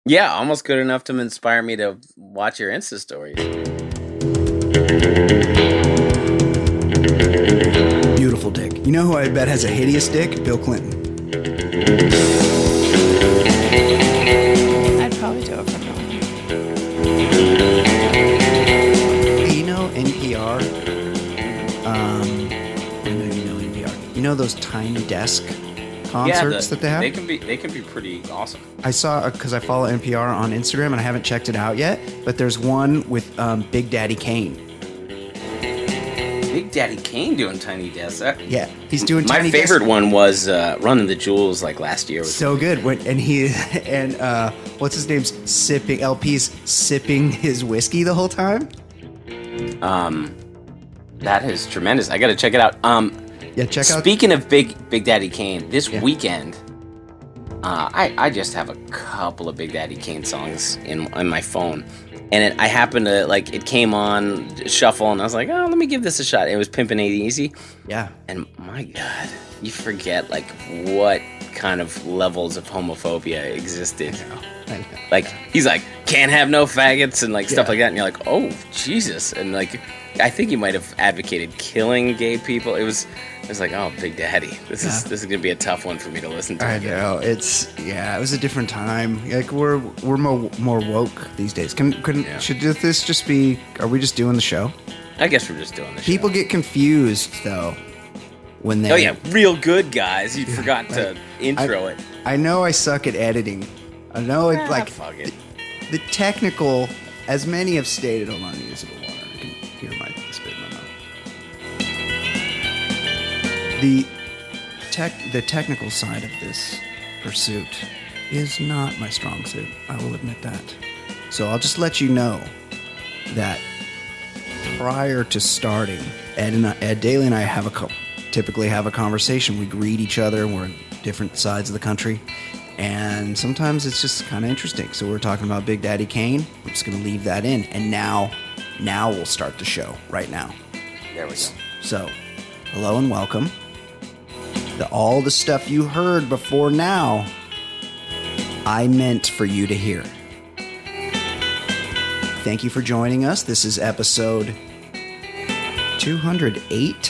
Yeah, almost good enough to inspire me to watch your Insta stories. Beautiful dick. You know who I bet has a hideous dick? Bill Clinton. I'd probably do it for Bill. You know NPR? I know you know NPR. You know those tiny desk concerts that they have? They can be pretty awesome. I saw, because I follow NPR on Instagram and I haven't checked it out yet, but there's one with Big Daddy Kane. Big Daddy Kane doing Tiny Desk. Yeah, he's doing My Tiny favorite Desk. one was Running the Jewels like last year. So good. And what's his name's sipping, LP's sipping his whiskey the whole time? That is tremendous. I got to check it out. Yeah, check out. Speaking of Big Daddy Kane, this weekend, I just have a couple of Big Daddy Kane songs in my phone, and I happened to it came on shuffle, and I was like, oh, let me give this a shot. It was Pimpin' Ain't Easy. Yeah. And my God, you forget what kind of levels of homophobia existed. I know. Like he's like, can't have no faggots and stuff like that, and you're like, oh Jesus, and I think he might have advocated killing gay people. It was like, oh, Big Daddy, this is gonna be a tough one for me to listen to. I know. It was a different time. Like we're more woke these days. Should this just be? Are we just doing the show? I guess we're just doing the show. People get confused though when they. Oh yeah, real good guys. You forgot to intro it. I know I suck at editing. I know it's fuck it. The technical, as many have stated. Hold on, I need a sip of water. I can hear my spit in my mouth. The technical side of this pursuit is not my strong suit. I will admit that. So I'll just let you know that prior to starting, Ed Daly and I typically have a conversation. We greet each other. We're in different sides of the country. And sometimes it's just kind of interesting. So we're talking about Big Daddy Kane. We're just going to leave that in. And now we'll start the show right now. There we go. So, hello and welcome. All the stuff you heard before now, I meant for you to hear. Thank you for joining us. This is episode 208.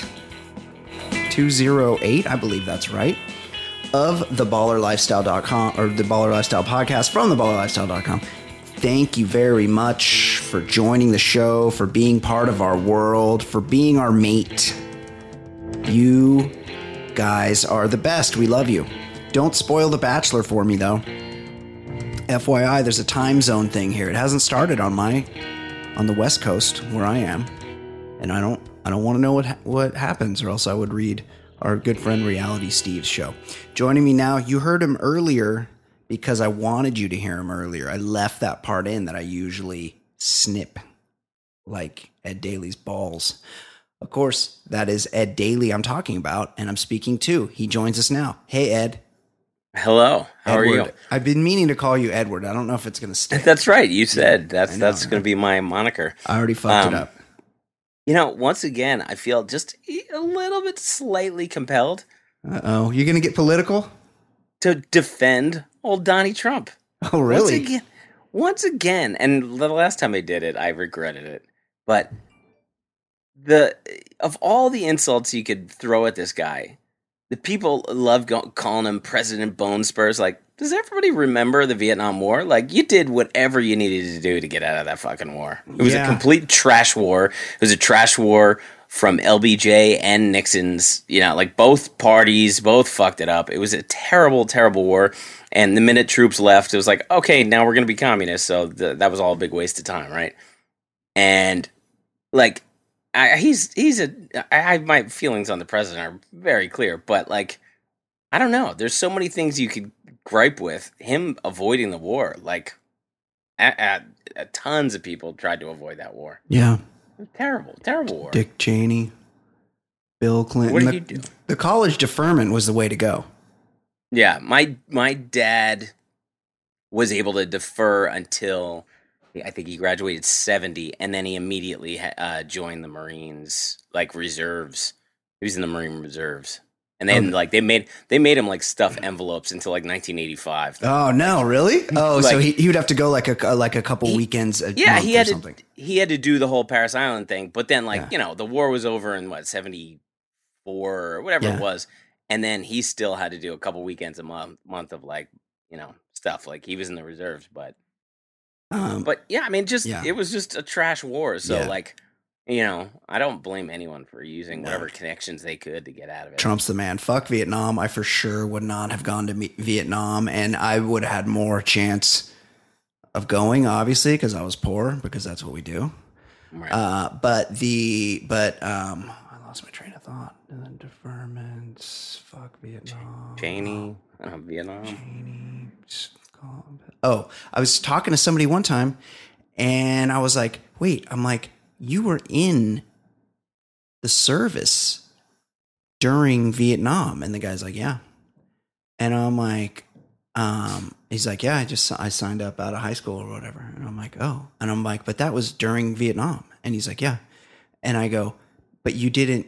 208, I believe that's right. Of theballerlifestyle.com, or the Baller Lifestyle podcast from theballerlifestyle.com. Thank you very much for joining the show, for being part of our world, for being our mate. You guys are the best. We love you. Don't spoil The Bachelor for me, though. FYI, there's a time zone thing here. It hasn't started on the West Coast where I am, and I don't want to know what happens, or else I would read our good friend Reality Steve's show. Joining me now, you heard him earlier because I wanted you to hear him earlier. I left that part in that I usually snip, like Ed Daly's balls. Of course, that is Ed Daly I'm talking about, and I'm speaking to. He joins us now. Hey, Ed. Hello. How Edward. are you? I've been meaning to call you Edward. I don't know if it's going to stick. That's right. You said that's going to be my moniker. I already fucked it up. Once again, I feel just a little bit slightly compelled. Uh-oh. You're going to get political? To defend old Donnie Trump. Oh, really? Once again, and the last time I did it, I regretted it. But of all the insults you could throw at this guy, the people love calling him President Bone Spurs. Like, does everybody remember the Vietnam War? Like, you did whatever you needed to do to get out of that fucking war. It was a complete trash war. It was a trash war from LBJ and Nixon's, both parties, both fucked it up. It was a terrible, terrible war. And the minute troops left, it was like, okay, now we're going to be communists. So that was all a big waste of time, right? And, my feelings on the president are very clear, but, I don't know. There's so many things you could gripe with. Him avoiding the war, tons of people tried to avoid that war. Yeah. Terrible, terrible war. Dick Cheney, Bill Clinton. What did he do? The college deferment was the way to go. Yeah, my dad was able to defer until I think he graduated 70, and then he immediately joined the Marines, reserves. He was in the Marine Reserves. And then like they made him like stuff envelopes until like 1985. Oh no, really? Oh, Like- so he would have to go like a couple weekends a Yeah, month he or had something. he had to do the whole Paris Island thing, but then like Yeah. the war was over in what 74 or whatever Yeah. it was, and then he still had to do a couple weekends a month of like stuff. Like he was in the reserves, but yeah, I mean, it was just a trash war. So Yeah. like I don't blame anyone for using whatever connections they could to get out of it. Trump's the man. Fuck Vietnam. I for sure would not have gone to Vietnam, and I would have had more chance of going, obviously, because I was poor, because that's what we do. Right. But I lost my train of thought. Deferments. Fuck Vietnam. Cheney, Vietnam. Oh, I was talking to somebody one time, and I was like, wait, you were in the service during Vietnam. And the guy's like, yeah. And I'm like, he's like, yeah, I signed up out of high school or whatever. And I'm like, oh. And I'm like, but that was during Vietnam. And he's like, yeah. And I go, but you didn't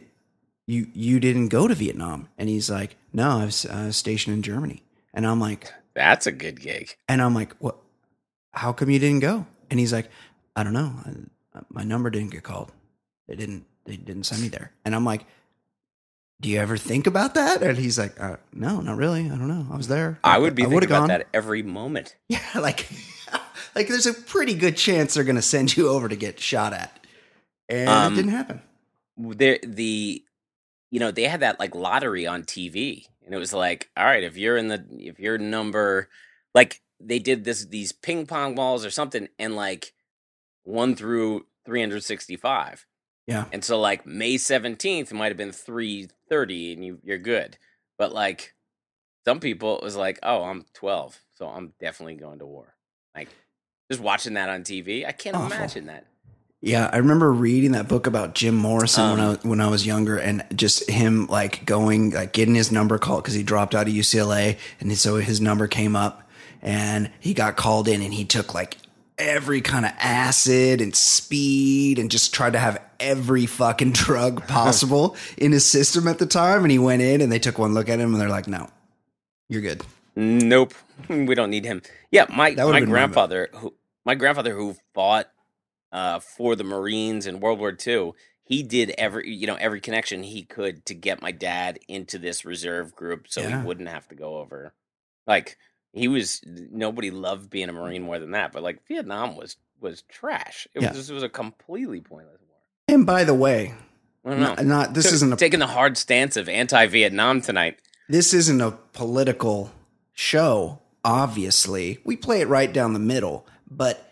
go to Vietnam. And he's like, no, I was stationed in Germany. And I'm like, that's a good gig. and I'm like, what? How come you didn't go? And he's like, I don't know. My number didn't get called. They didn't send me there. And I'm like, do you ever think about that? And he's like, no, not really. I don't know. I was there. I would be thinking about gone. that every moment. Yeah, like there's a pretty good chance they're going to send you over to get shot at. And it didn't happen. They had that like lottery on TV, and it was like, all right, if you're number, like they did these ping pong balls or something, and like 1 through 365. Yeah. And so like May 17th might have been 330 and you're good. But like some people it was like, oh, I'm 12, so I'm definitely going to war. Like just watching that on TV, I can't imagine that. Yeah, I remember reading that book about Jim Morrison when I was younger, and just him like going, like getting his number called because he dropped out of UCLA, and so his number came up, and he got called in, and he took like every kind of acid and speed, and just tried to have every fucking drug possible in his system at the time. And he went in, and they took one look at him, and they're like, "No, you're good. Nope, we don't need him." Yeah, my grandfather who fought for the Marines in World War II, he did every connection he could to get my dad into this reserve group so he wouldn't have to go over. Like nobody loved being a Marine more than that, but like Vietnam was trash. It was a completely pointless war. And by the way, I don't know. Isn't taking the hard stance of anti-Vietnam tonight. This isn't a political show. Obviously, we play it right down the middle, but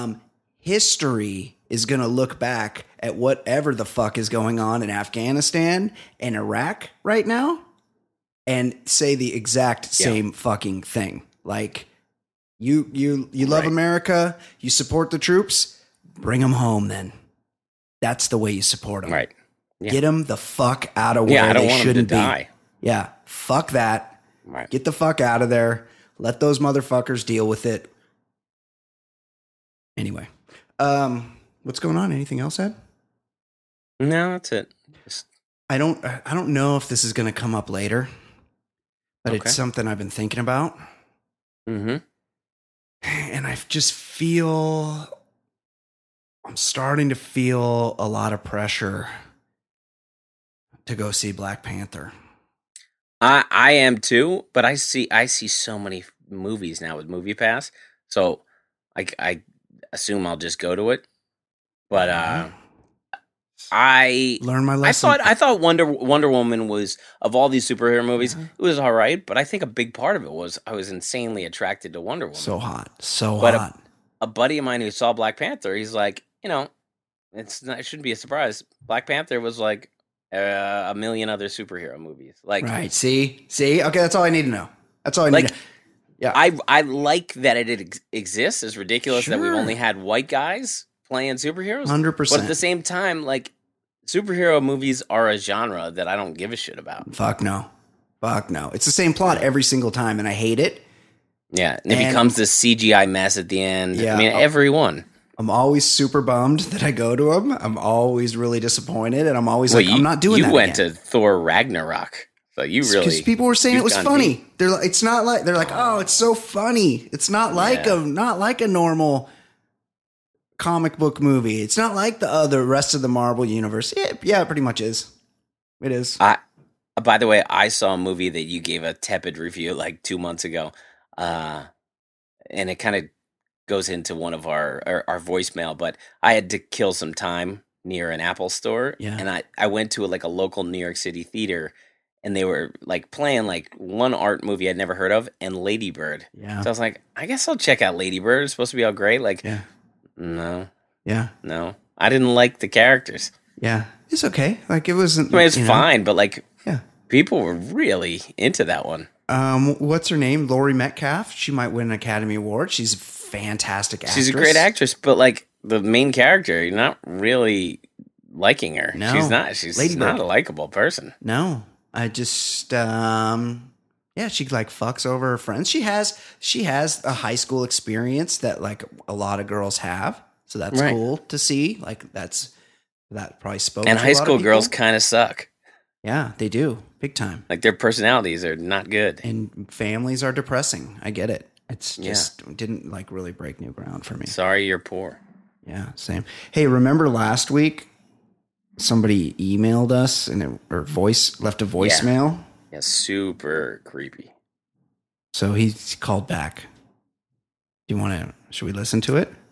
history is going to look back at whatever the fuck is going on in Afghanistan and Iraq right now and say the exact same fucking thing. Like, you love America, you support the troops, bring them home then. That's the way you support them. Right. Yeah. Get them the fuck out of where they shouldn't be. Die. Yeah, fuck that. Right. Get the fuck out of there. Let those motherfuckers deal with it. Anyway. What's going on? Anything else, Ed? No, that's it. I don't know if this is going to come up later, but it's something I've been thinking about. Mm-hmm. And I just I'm starting to feel a lot of pressure to go see Black Panther. I am too, but I see so many movies now with MoviePass, so I assume I'll just go to it. But I learned my lesson. I thought Wonder Woman was, of all these superhero movies, it was all right. But I think a big part of it was I was insanely attracted to Wonder Woman. So hot, so hot. A buddy of mine who saw Black Panther, he's like, it shouldn't be a surprise. Black Panther was like a million other superhero movies. Like, right? See. Okay, that's all I need to know. That's all I need. Yeah, I like that it exists. It's ridiculous that we've only had white guys playing superheroes. 100%. But at the same time, like, superhero movies are a genre that I don't give a shit about. Fuck no. It's the same plot every single time, and I hate it. Yeah, and it becomes this CGI mess at the end. Yeah, I mean, everyone. I'm always super bummed that I go to them. I'm always really disappointed, and I'm always I'm not doing that. You went to Thor Ragnarok. So you Because really people were saying it you've was gone funny. deep. They're like, it's not like, they're like, oh, it's so funny. It's not like a normal comic book movie. It's not like the other rest of the Marvel universe. Yeah, it pretty much is. It is. By the way, I saw a movie that you gave a tepid review like 2 months ago, and it kind of goes into one of our voicemail. But I had to kill some time near an Apple store, and I went to like a local New York City theater, and they were like playing like one art movie I'd never heard of, and Lady Bird. Yeah. So I was like, I guess I'll check out Lady Bird. It's supposed to be all great. Like, no, I didn't like the characters. Yeah, it's okay. Like it wasn't. I mean, it's fine, but like, yeah, people were really into that one. What's her name? Laurie Metcalf. She might win an Academy Award. She's a fantastic actress. She's a great actress, but like the main character, you're not really liking her. No, she's not. She's not a likable person. No, I just she like fucks over her friends. She has a high school experience that like a lot of girls have, so that's cool to see. Like that probably spoke. And to high a lot school of girls kind of suck. Yeah, they do big time. Like their personalities are not good, and families are depressing. I get it. It's just didn't like really break new ground for me. Sorry, you're poor. Yeah, same. Hey, remember last week somebody emailed us and left a voicemail? Yeah, super creepy. So he called back. Should we listen to it?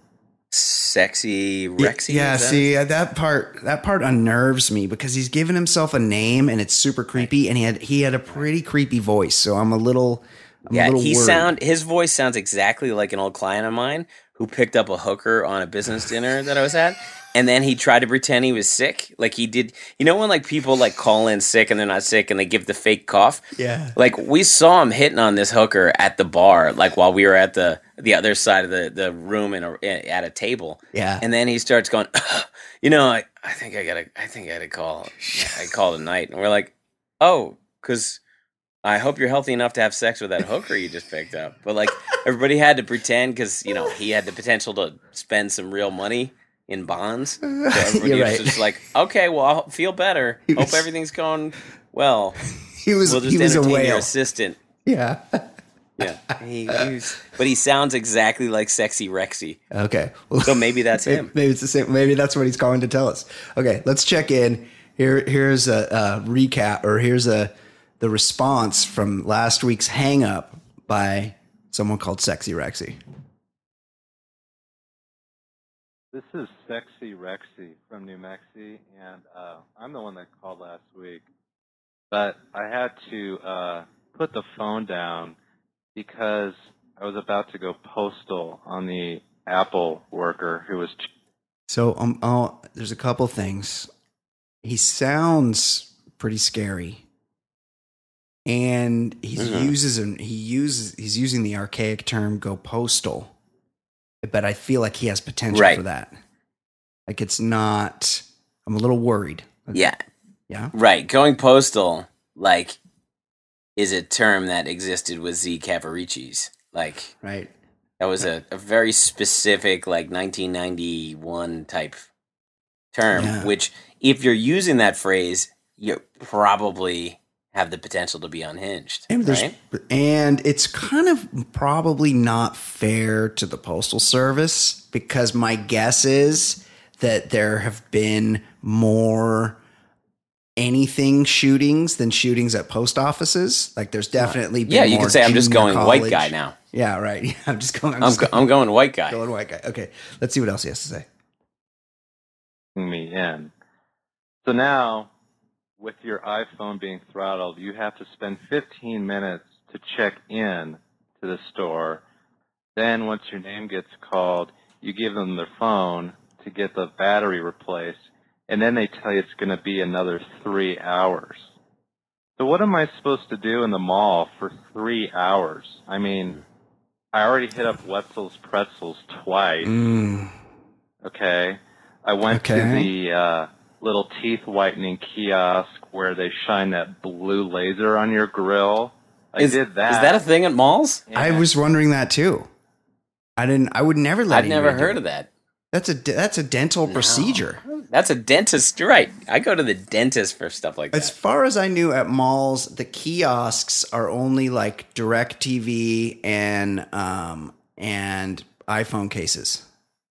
Sexy Rexy. Yeah, see, that part unnerves me because he's given himself a name and it's super creepy, and he had a pretty creepy voice. So I'm a little worried. His voice sounds exactly like an old client of mine who picked up a hooker on a business dinner that I was at. And then he tried to pretend he was sick. Like he did, you know, when like people like call in sick and they're not sick and they give the fake cough. Yeah. Like we saw him hitting on this hooker at the bar, like while we were at the other side of the room at a table. Yeah. And then he starts going, you know, I think I gotta call. I called a night, and we're like, oh, because I hope you're healthy enough to have sex with that hooker you just picked up. But like everybody had to pretend because you know he had the potential to spend some real money in bonds. So everybody was just like, okay, well, I'll feel better. Hope everything's going well. We'll just entertain a whale. Your assistant. Yeah. Yeah. But he sounds exactly like Sexy Rexy. Okay. Well, so maybe that's him. Maybe it's the same. Maybe that's what he's calling to tell us. Okay, let's check in. Here's a recap, or here's the response from last week's hang up by someone called Sexy Rexy. This is Sexy Rexy from New Mexico, and I'm the one that called last week. But I had to put the phone down because I was about to go postal on the Apple worker who was... So there's a couple things. He sounds pretty scary. And he's using the archaic term "go postal," but I feel like he has potential for that. Like it's not. I'm a little worried. Yeah. Right. Going postal, like, is a term that existed with Z Cavaricci's. Like, right. That was a very specific, like 1991 type term. Which, if you're using that phrase, you probably have the potential to be unhinged, right? And it's kind of probably not fair to the Postal Service because my guess is that there have been more anything shootings than shootings at post offices. Like there's definitely been you more could say I'm just going college. white guy now. Yeah, right. Yeah, I'm going white guy. Going white guy. Okay, let's see what else he has to say. Me in. So now, with your iPhone being throttled, you have to spend 15 minutes to check in to the store. Then once your name gets called, you give them their phone to get the battery replaced, and then they tell you it's going to be another 3 hours. So what am I supposed to do in the mall for 3 hours? I mean, I already hit up Wetzel's Pretzels twice. Okay. I went to the little teeth whitening kiosk where they shine that blue laser on your grill. I did that. Is that a thing at malls? Yeah. I was wondering that too. I would never let. I've never heard of that. That's a dental procedure. That's a dentist. You're right. I go to the dentist for stuff like As that. far as I knew, at malls, the kiosks are only like DirecTV and iPhone cases.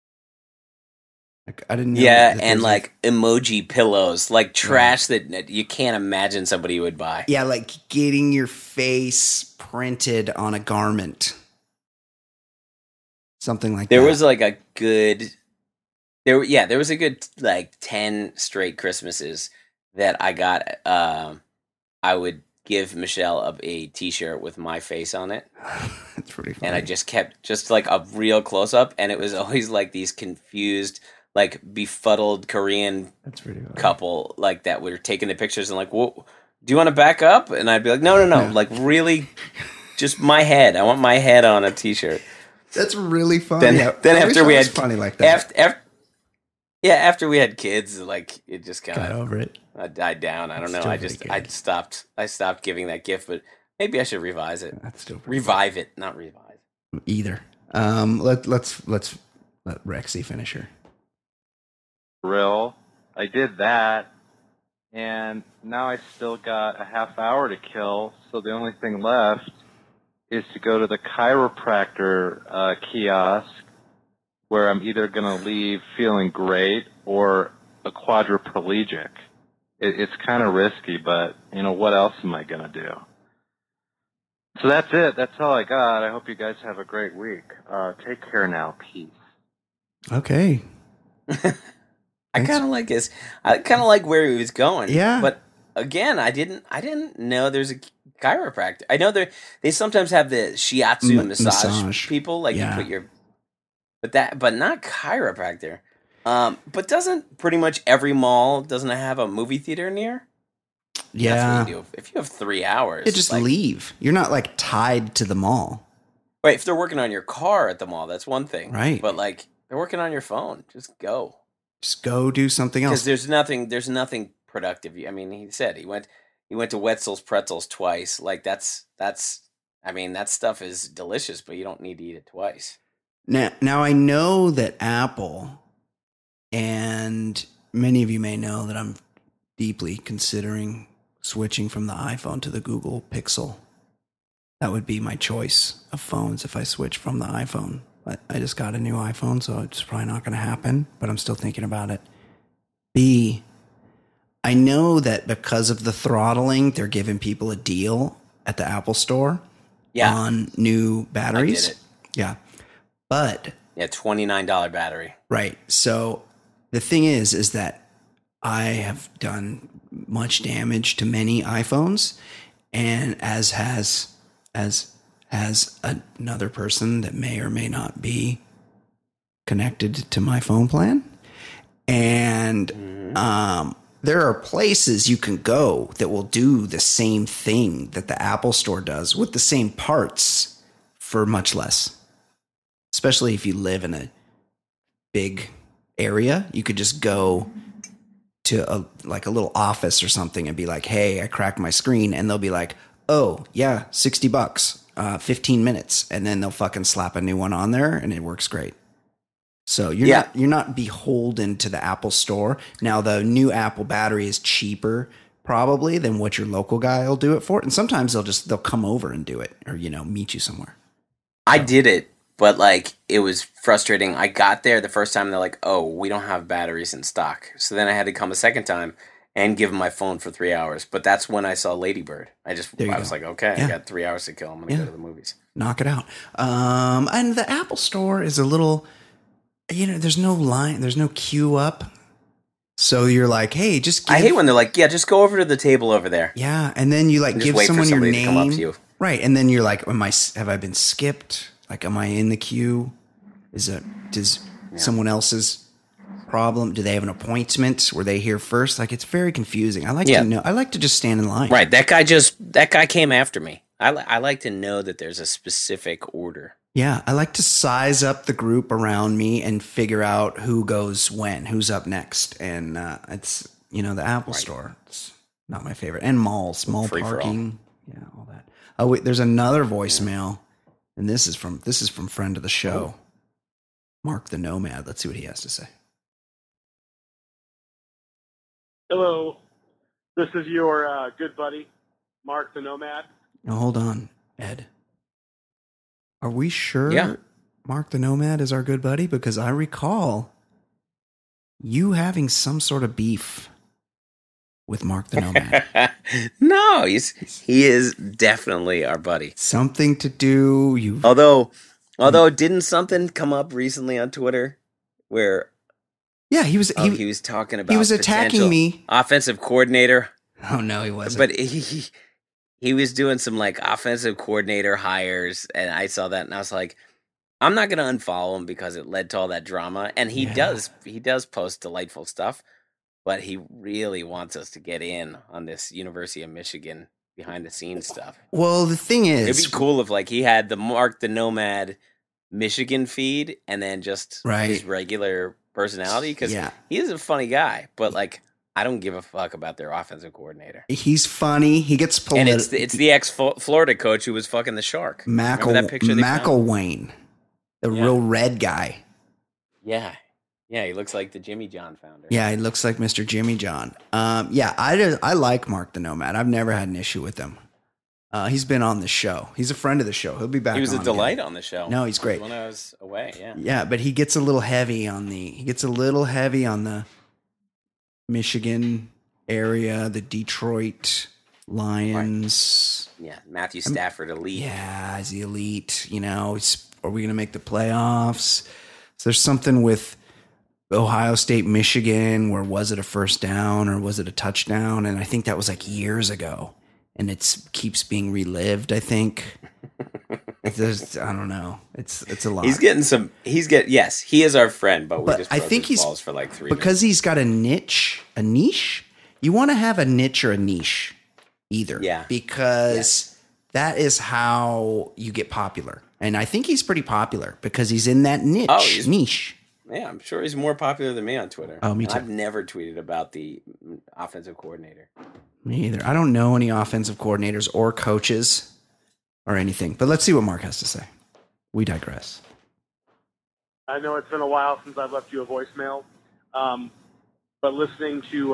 Like, I didn't know. Yeah, that and there's like emoji pillows, like trash that you can't imagine somebody would buy. yeah, like getting your face printed on a garment, something like There that. was like a good, there was a good like 10 straight Christmases that I got. I would give Michelle a T-shirt with my face on it, That's pretty funny. and I just kept just like a real close up, and it was always like these confused, like befuddled Korean That's pretty funny. couple like that were taking the pictures and like, well, do you want to back up? And I'd be like, no, No. like really, just my head. I want my head on a T-shirt. That's really funny. Then I wish after I we was had funny like that. After we had kids, like it just kind Got of over it. died down. I don't know. Still I pretty just good. I stopped giving that gift, but maybe I should revise it. That's still pretty Revive it, not revise. either. Let's let Rexy finish her. Grill. I did that, and now I still got a half hour to kill, so the only thing left is to go to the chiropractor kiosk, where I'm either going to leave feeling great or a quadriplegic. It's kind of risky, but, what else am I going to do? So that's it. That's all I got. I hope you guys have a great week. Take care now. Peace. Okay. I kind of like this. I kind of like where he was going. Yeah. But again, I didn't know there's a chiropractor. I know they sometimes have the shiatsu massage people, like Yeah. you put your, but not chiropractor. But doesn't pretty much every mall doesn't it have a movie theater near? Yeah. That's what you do. If you have 3 hours, You just like, leave. You're not like tied to the mall. Right, if they're working on your car at the mall, that's one thing. Right. But like they're working on your phone, just go. Just go do something Because else. there's nothing productive. I mean, he said he went to Wetzel's Pretzels twice. Like that's I mean, that stuff is delicious, but you don't need to eat it twice. Now I know that Apple, and many of you may know that I'm deeply considering switching from the iPhone to the Google Pixel. That would be my choice of phones if I switch from the iPhone. But I just got a new iPhone, so it's probably not going to happen, but I'm still thinking about it. B, I know that because of the throttling, they're giving people a deal at the Apple Store on new batteries. I get it. Yeah. But Yeah, $29 battery. right. So the thing is that I have done much damage to many iPhones, and as has another person that may or may not be connected to my phone plan. And there are places you can go that will do the same thing that the Apple Store does with the same parts for much less. Especially if you live in a big area, you could just go to a little office or something and be like, "Hey, I cracked my screen," and they'll be like, "Oh yeah, $60, 15 minutes," and then they'll fucking slap a new one on there, and it works great. So you're not beholden to the Apple Store. Now the new Apple battery is cheaper probably than what your local guy will do it for, and sometimes they'll come over and do it, or meet you somewhere. I did it, but like it was frustrating. I got there the first time, they're like, "Oh, we don't have batteries in stock." So then I had to come a second time and give them my phone for 3 hours. But that's when I saw Lady Bird. I was like, okay, I got 3 hours to kill. I'm gonna go to the movies. Knock it out. And the Apple Store is a little, there's no line, there's no queue up. So you're like, hey, just I hate when they're like, yeah, just go over to the table over there. Yeah, and then you And just give wait for someone your somebody to come up name. to you. Right, and then you're like, have I been skipped? Like, am I in the queue? Does someone else's problem? Do they have an appointment? Were they here first? Like, it's very confusing. I like to know. I like to just stand in line. Right, that guy came after me. I like to know that there's a specific order. Yeah, I like to size up the group around me and figure out who goes when, who's up next. And it's, the Apple Store. It's not my favorite. And malls, mall parking. Yeah, all that. Oh, wait, there's another voicemail. And this is from friend of the show. Mark the Nomad. Let's see what he has to say. Hello, this is your good buddy, Mark the Nomad. Now, hold on, Ed. Are we sure Yeah. Mark the Nomad is our good buddy? Because I recall you having some sort of beef with Mark the Nomad. No, he is definitely our buddy. Something to do. Although didn't something come up recently on Twitter where Yeah, he was talking about he was attacking potential me. offensive coordinator, Oh no, he wasn't. but he was doing some like offensive coordinator hires, and I saw that and I was like, I'm not going to unfollow him because it led to all that drama, and he does post delightful stuff, but he really wants us to get in on this University of Michigan behind the scenes stuff. Well, the thing is, It'd be cool if like he had the Mark the Nomad Michigan feed and then just his regular personality, because he is a funny guy, but like I don't give a fuck about their offensive coordinator. He's funny. He gets pulled. And it's the ex-Florida coach who was fucking the shark. Remember that picture McElwain, the real red guy. Yeah. Yeah, he looks like the Jimmy John founder. Yeah, he looks like Mr. Jimmy John. I like Mark the Nomad. I've never had an issue with him. He's been on the show. He's a friend of the show. He'll be back. He was a delight again. on the show. No, he's great. When I was away, yeah. Yeah, but he gets a little heavy on the Michigan area, the Detroit Lions. Right. Yeah, Matthew Stafford elite. Yeah, is he elite? You know, are we going to make the playoffs? So there's something with Ohio State, Michigan, where was it a first down or was it a touchdown? And I think that was like years ago. And it keeps being relived, I think. I don't know. It's a lot. Yes, he is our friend, but we just I think he's balls for like 3 because minutes. He's got a niche. You want to have a niche or a niche either. Yeah. Because that is how you get popular. And I think he's pretty popular because he's in that niche. Yeah, I'm sure he's more popular than me on Twitter. Oh, me too. I've never tweeted about the offensive coordinator. Me either. I don't know any offensive coordinators or coaches or anything. But let's see what Mark has to say. We digress. I know it's been a while since I've left you a voicemail, but listening to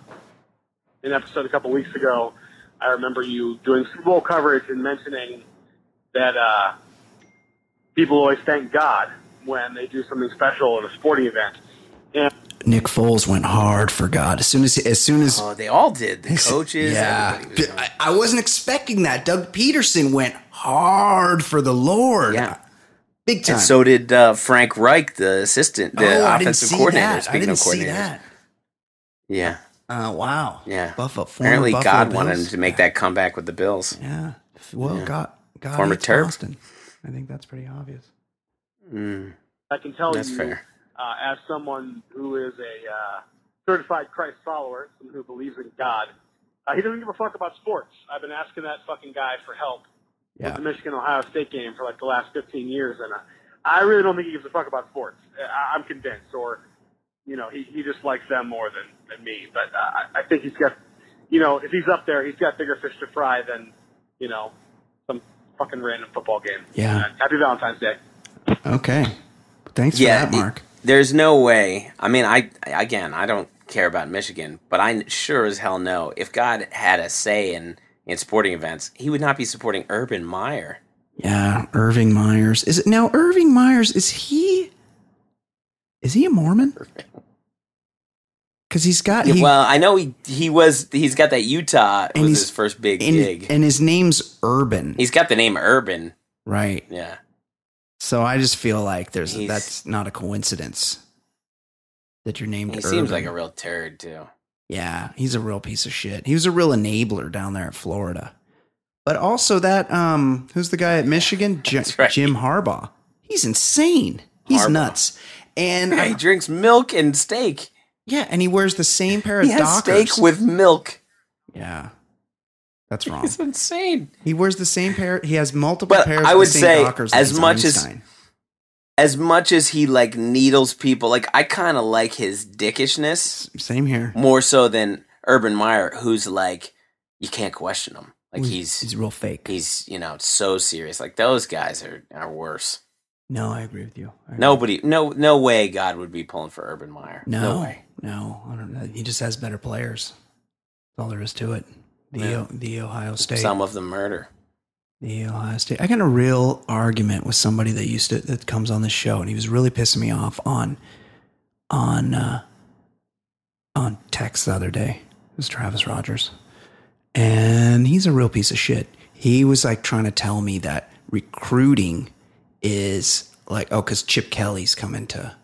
an episode a couple weeks ago, I remember you doing Super Bowl coverage and mentioning that people always thank God when they do something special in a sporting event. And Nick Foles went hard for God as soon as they all did. The coaches, everybody was I wasn't expecting that. Doug Peterson went hard for the Lord. Yeah. Big time. And so did Frank Reich, the assistant, the offensive coordinator. I didn't see that. Yeah. Wow. Yeah. Apparently God wanted him to make that comeback with the Bills. Yeah. Well, God former hates Terp. Boston. I think that's pretty obvious. I can tell That's you, fair. As someone who is a certified Christ follower, someone who believes in God, he doesn't give a fuck about sports. I've been asking that fucking guy for help with the Michigan-Ohio State game for like the last 15 years, and I really don't think he gives a fuck about sports. I'm convinced, or he just likes them more than me. But I think he's got, if he's up there, he's got bigger fish to fry than some fucking random football game. Yeah. Happy Valentine's Day. Okay. Thanks for that, Mark. There's no way. I mean, I don't care about Michigan, but I sure as hell know if God had a say in sporting events, he would not be supporting Urban Meyer. Yeah, Irving Myers. Irving Myers, is he a Mormon? Because he's got... I know he's got that Utah, was his first big gig. And his name's Urban. He's got the name Urban. Right. Yeah. So I just feel like that's not a coincidence that you're named Urban. He seems like a real turd, too. Yeah, he's a real piece of shit. He was a real enabler down there at Florida. But also that, who's the guy at Michigan? Right. Jim Harbaugh. He's insane. He's nuts. And he drinks milk and steak. Yeah, and he wears the same pair of Dockers. Steak with milk. Yeah. That's wrong. It's insane. He wears the same pair. He has multiple pairs I would of the same say, Dockers. as much as he like needles people, like I kind of like his dickishness. Same here. More so than Urban Meyer, who's like, you can't question him. Like he's real fake. He's so serious. Like those guys are worse. No, I agree with you. Nobody, no way God would be pulling for Urban Meyer. No way. No, I don't know. He just has better players. That's all there is to it. The Ohio State. Some of them murder. The Ohio State. I got in a real argument with somebody that comes on this show, and he was really pissing me off on text the other day. It was Travis Rogers. And he's a real piece of shit. He was like trying to tell me that recruiting is like, because Chip Kelly's come into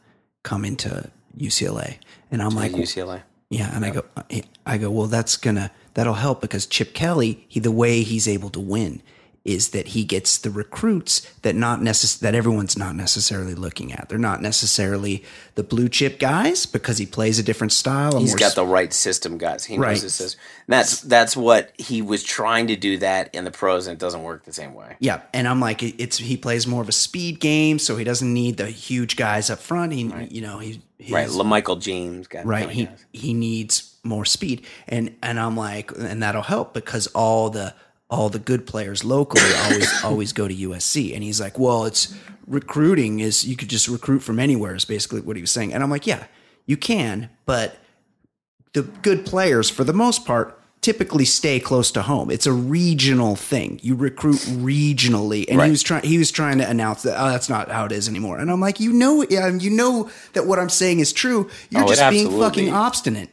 UCLA. And I'm like, UCLA. Yeah. And I go, well, that'll help because Chip Kelly, the way he's able to win is that he gets the recruits that everyone's not necessarily looking at. They're not necessarily the blue chip guys because he plays a different style. He's got the right system, guys. He knows his system. That's what he was trying to do that in the pros, and it doesn't work the same way. Yeah, and I'm like, he plays more of a speed game, so he doesn't need the huge guys up front. LaMichael James guy. Right, he needs more speed, and I'm like, and that'll help because all the good players locally always go to USC. And he's like, well, it's recruiting is you could just recruit from anywhere is basically what he was saying. And I'm like, yeah, you can, but the good players for the most part typically stay close to home. It's a regional thing. You recruit regionally. And he was trying to announce that, that's not how it is anymore. And I'm like, you know that what I'm saying is true. You're just being fucking obstinate.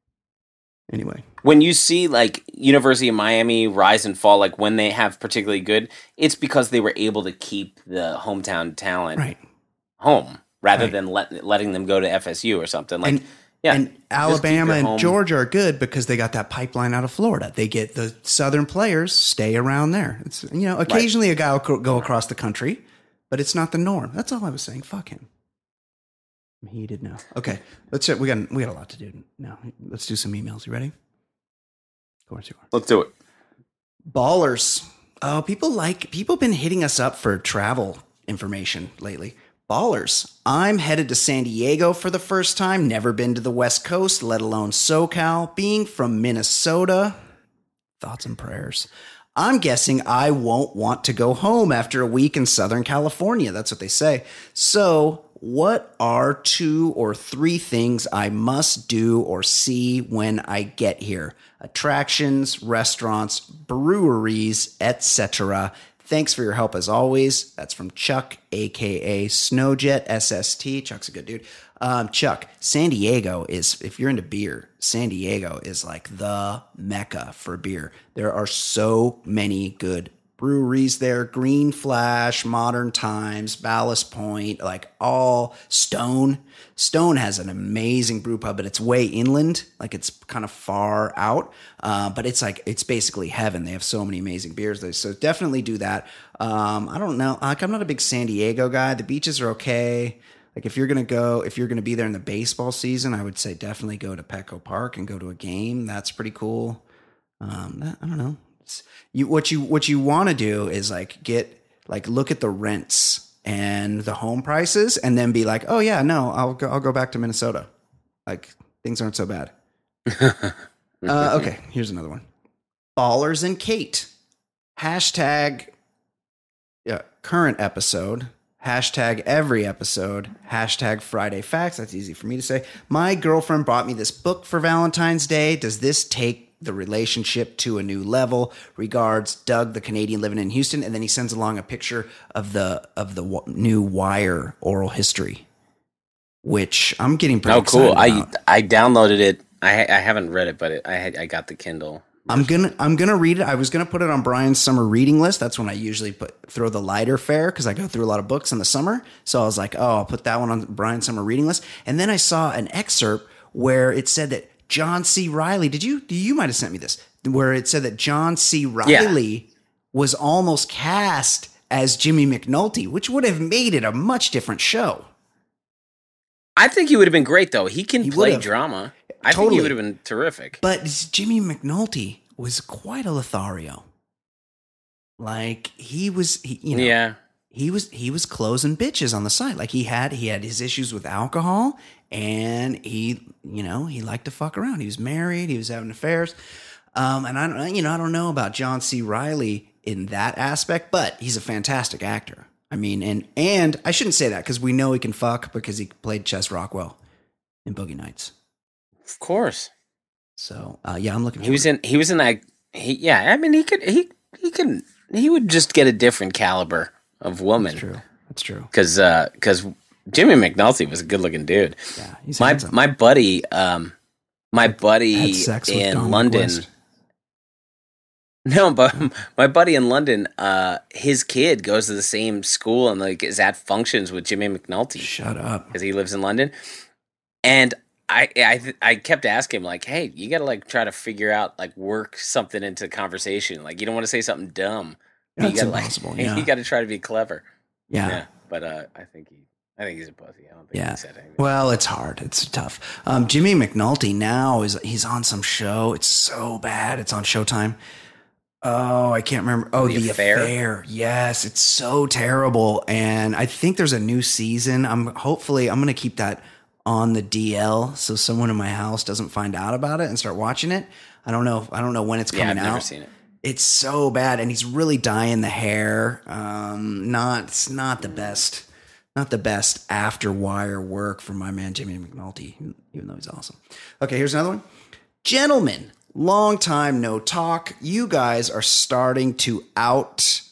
Anyway. When you see like University of Miami rise and fall, like when they have particularly good, it's because they were able to keep the hometown talent home rather than letting them go to FSU or something. Like, and Alabama and Georgia are good because they got that pipeline out of Florida. They get the Southern players stay around there. It's occasionally a guy will go across the country, but it's not the norm. That's all I was saying. Fuck him. I'm heated now. Okay, let's. We got a lot to do now. Let's do some emails. You ready? Of course you are. Let's do it. Ballers. Oh, people have been hitting us up for travel information lately. Ballers. I'm headed to San Diego for the first time. Never been to the West Coast, let alone SoCal. Being from Minnesota. Thoughts and prayers. I'm guessing I won't want to go home after a week in Southern California. That's what they say. So, what are 2 or 3 things I must do or see when I get here? Attractions, restaurants, breweries, etc. Thanks for your help as always. That's from Chuck, a.k.a. Snowjet SST. Chuck's a good dude. Chuck, San Diego is, if you're into beer, San Diego is like the mecca for beer. There are so many good breweries there. Green Flash, Modern Times, Ballast Point, like all Stone. Stone has an amazing brew pub, but it's way inland. Like it's kind of far out. But it's basically heaven. They have so many amazing beers there. So definitely do that. I don't know. Like I'm not a big San Diego guy. The beaches are okay. Like if you're going to be there in the baseball season, I would say definitely go to Petco Park and go to a game. That's pretty cool. I don't know. What you want to do is look at the rents and the home prices and then be like, oh yeah, no, I'll go back to Minnesota. Like things aren't so bad. Okay. Here's another one. Ballers and Kate. Hashtag current episode. Hashtag every episode. Hashtag Friday Facts. That's easy for me to say. My girlfriend bought me this book for Valentine's Day. Does this take the relationship to a new level? Regards, Doug, the Canadian living in Houston. And then he sends along a picture of the new Wire oral history, which I'm getting pretty excited about. I downloaded it. I haven't read it, but I got the Kindle. I'm gonna read it. I was gonna put it on Brian's summer reading list. That's when I usually throw the lighter fare because I go through a lot of books in the summer. So I was like, oh, I'll put that one on Brian's summer reading list. And then I saw an excerpt where it said that John C. Reilly, you might have sent me this, where it said that John C. Reilly was almost cast as Jimmy McNulty, which would have made it a much different show. I think he would have been great, though. He can play drama. I think he would have been terrific. But Jimmy McNulty was quite a Lothario. Like he was closing bitches on the side. Like he had his issues with alcohol, and he liked to fuck around. He was married. He was having affairs. And I don't know about John C. Reilly in that aspect, but he's a fantastic actor. I mean, and I shouldn't say that because we know he can fuck because he played Chess Rockwell in Boogie Nights. Of course. So yeah, I'm looking. He was in that. I mean, he would just get a different caliber of woman. That's true. Because Jimmy McNulty was a good looking dude. Yeah, he's my buddy. My buddy had sex with in Dominic London. West. No, but my buddy in London, his kid goes to the same school and like is at functions with Jimmy McNulty. Shut up, because he lives in London. And I kept asking him like, hey, you gotta like try to figure out like work something into conversation. Like you don't want to say something dumb. That's you gotta, impossible. Like, you got to try to be clever. Yeah. But I think he's a pussy. I don't think he said anything. Well, it's hard. It's tough. Jimmy McNulty now he's on some show. It's so bad. It's on Showtime. Oh, I can't remember. Oh, The Affair. Yes, it's so terrible. And I think there's a new season. I'm going to keep that on the DL so someone in my house doesn't find out about it and start watching it. I don't know when it's coming out. I've never seen it. It's so bad, and he's really dyeing the hair. It's not the best. Not the best after wire work for my man Jimmy McNulty, even though he's awesome. Okay, here's another one. Gentlemen, long time no talk. You guys are starting out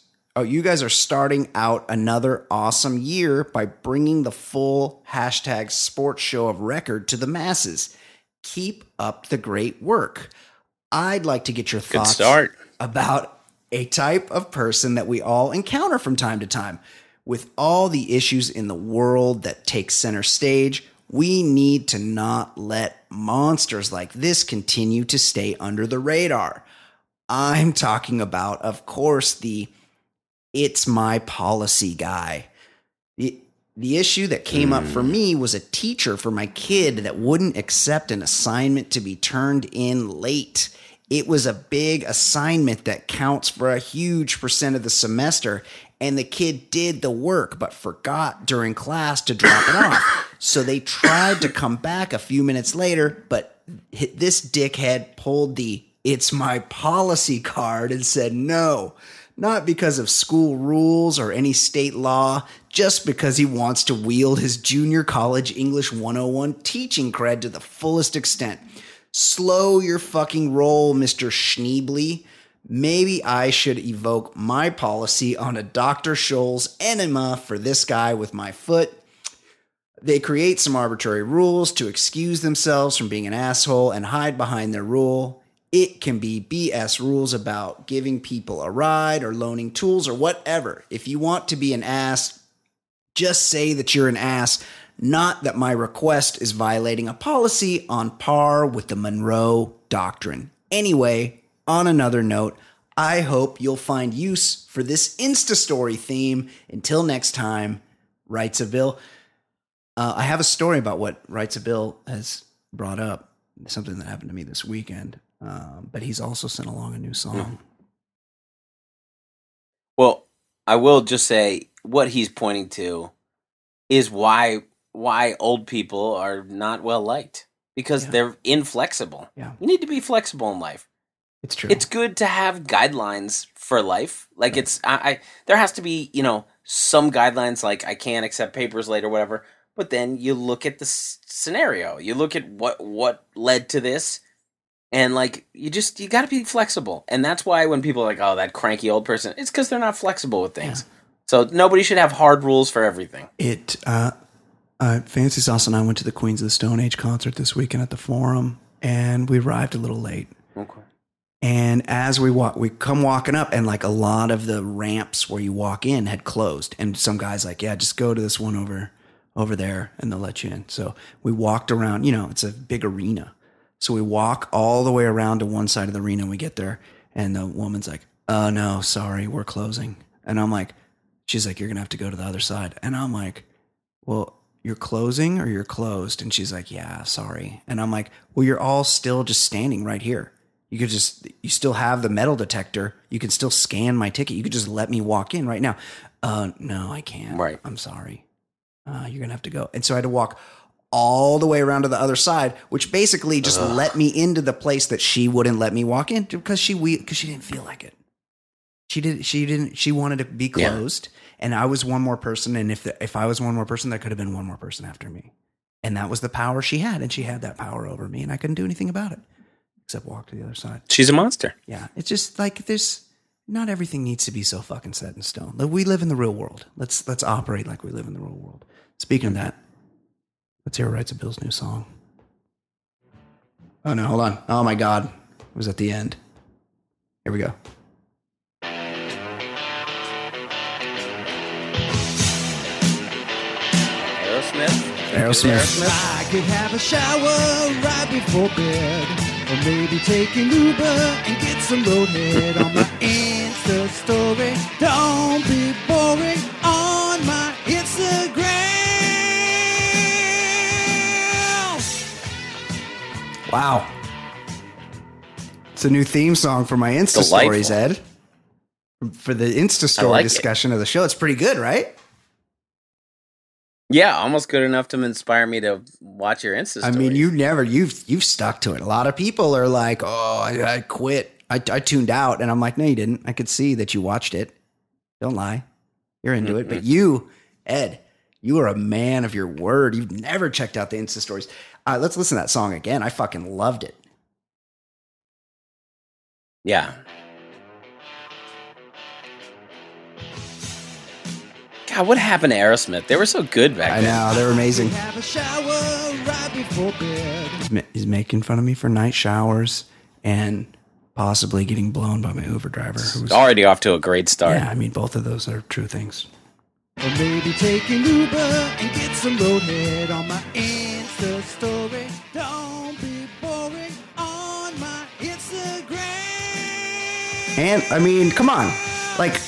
another awesome year by bringing the full # sports show of record to the masses. Keep up the great work. I'd like to get your thoughts about a type of person that we all encounter from time to time. With all the issues in the world that take center stage, we need to not let monsters like this continue to stay under the radar. I'm talking about, of course, the "it's my policy" guy. The issue that came up for me was a teacher for my kid that wouldn't accept an assignment to be turned in late. It was a big assignment that counts for a huge % of the semester, and the kid did the work but forgot during class to drop it off. So they tried to come back a few minutes later, but this dickhead pulled the "it's my policy" card and said no. Not because of school rules or any state law, just because he wants to wield his junior college English 101 teaching cred to the fullest extent. Slow your fucking roll, Mr. Schneebly. Maybe I should evoke my policy on a Dr. Scholl's enema for this guy with my foot. They create some arbitrary rules to excuse themselves from being an asshole and hide behind their rule. It can be BS rules about giving people a ride or loaning tools or whatever. If you want to be an ass, just say that you're an ass, not that my request is violating a policy on par with the Monroe Doctrine. Anyway, on another note, I hope you'll find use for this Instastory theme. Until next time, Writes a Bill. I have a story about what Writes a Bill has brought up, something that happened to me this weekend. But he's also sent along a new song. Well, I will just say what he's pointing to is why old people are not well liked, because they're inflexible. Yeah. You need to be flexible in life. It's true. It's good to have guidelines for life. Like there has to be, some guidelines, like I can't accept papers late or whatever. But then you look at the scenario. You look at what led to this. And like you got to be flexible. And that's why when people are like, oh, that cranky old person, it's because they're not flexible with things. Yeah. So nobody should have hard rules for everything. Fancy Sauce and I went to the Queens of the Stone Age concert this weekend at the Forum, and we arrived a little late. Okay. And as we come walking up, and like a lot of the ramps where you walk in had closed. And some guy's like, yeah, just go to this one over there and they'll let you in. So we walked around, it's a big arena. So we walk all the way around to one side of the arena and we get there. And the woman's like, oh no, sorry, we're closing. And I'm like, she's like, you're going to have to go to the other side. And I'm like, well, you're closing or you're closed? And she's like, yeah, sorry. And I'm like, well, you're all still just standing right here. You still have the metal detector. You can still scan my ticket. You could just let me walk in right now. No, I can't. Right. I'm sorry. You're going to have to go. And so I had to walk all the way around to the other side, which basically just let me into the place that she wouldn't let me walk in because she didn't feel like it. She wanted to be closed. And I was one more person. And if I was one more person, there could have been one more person after me. And that was the power she had. And she had that power over me. And I couldn't do anything about it except walk to the other side. She's a monster. Yeah. It's just like not everything needs to be so fucking set in stone. We live in the real world. Let's operate like we live in the real world. Speaking of that, let's hear Rights of Bill's new song. Oh, no, hold on. Oh, my God. It was at the end. Here we go. Aerosmith. I could have a shower right before bed, or maybe take an Uber and get some roadhead on my Insta story. Don't be boring on my Instagram. Wow. It's a new theme song for my Insta stories, Ed. For the Insta story discussion of the show. It's pretty good, right? Yeah, almost good enough to inspire me to watch your Insta stories. I mean, you've stuck to it. A lot of people are like, oh, I quit. I tuned out. And I'm like, no, you didn't. I could see that you watched it. Don't lie. You're into it. But you, Ed, you are a man of your word. You've never checked out the Insta stories. Let's listen to that song again. I fucking loved it. Yeah. God, what happened to Aerosmith? They were so good back then. I know, they were amazing. Have a shower right before bed. He's making fun of me for night showers and possibly getting blown by my Uber driver. Who's already off to a great start. Yeah, I mean, both of those are true things. Or maybe take an Uber and get some roadhead on my Insta story. Don't be boring on my Instagram. And, I mean, come on. Like,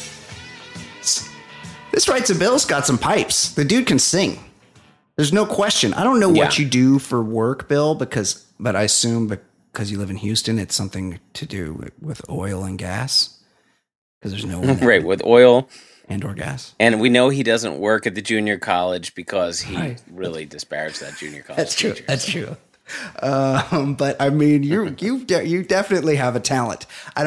this Rights of Bill's got some pipes. The dude can sing. There's no question. I don't know what you do for work, Bill, but I assume because you live in Houston, it's something to do with oil and gas. Because there's no one right, with oil and or gas. And we know he doesn't work at the junior college because he really disparaged that junior college. That's true. Teacher, That's true. But I mean, you definitely have a talent.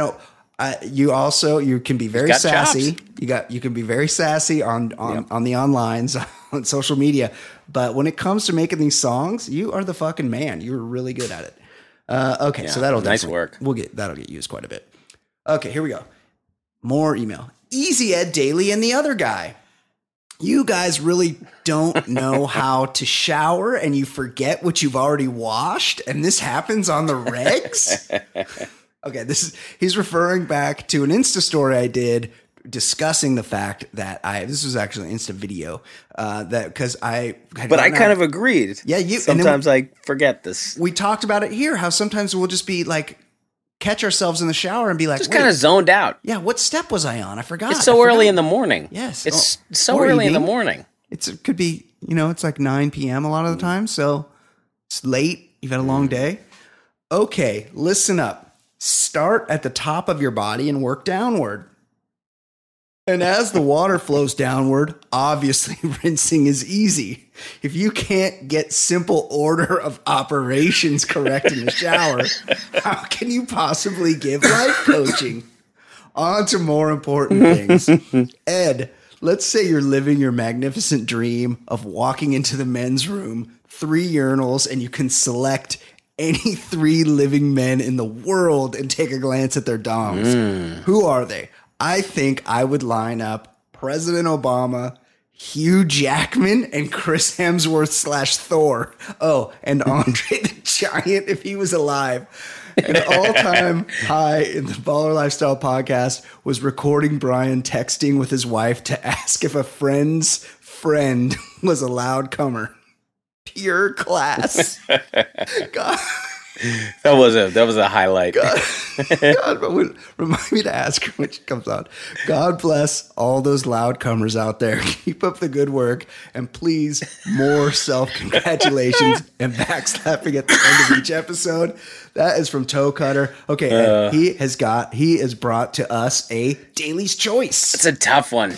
You can be very sassy. Chops. You can be very sassy on the onlines, on social media. But when it comes to making these songs, you are the fucking man. You're really good at it. Okay, so that'll nice work. That'll get used quite a bit. Okay, here we go. More email. Easy Ed Daily and the other guy. You guys really don't know how to shower, and you forget what you've already washed, and this happens on the regs. Okay, he's referring back to an Insta story I did discussing the fact that this was actually an Insta video because I kind of agreed. Yeah, sometimes I forget this. We talked about it here. How sometimes we'll just be like catch ourselves in the shower and be like, just kind of zoned out. Yeah, what step was I on? I forgot. It's so early in the morning. Yes, it's so early in the morning. It could be it's like 9 p.m. a lot of the time, so it's late. You've had a long day. Okay, listen up. Start at the top of your body and work downward. And as the water flows downward, obviously rinsing is easy. If you can't get simple order of operations correct in the shower, how can you possibly give life coaching? On to more important things. Ed, let's say you're living your magnificent dream of walking into the men's room, 3 urinals, and you can select any 3 living men in the world and take a glance at their dongs. Who are they? I think I would line up President Obama, Hugh Jackman, and Chris Hemsworth / Thor. Oh, and Andre the Giant if he was alive. An all-time high in the Baller Lifestyle podcast was recording Brian texting with his wife to ask if a friend's friend was a loud comer. Pure class. God. That was a highlight. God, remind me to ask her when she comes on. God bless all those loud comers out there. Keep up the good work, and please more self-congratulations and backslapping at the end of each episode. That is from Toe Cutter. Okay, he has brought to us a Daily's Choice. It's a tough one.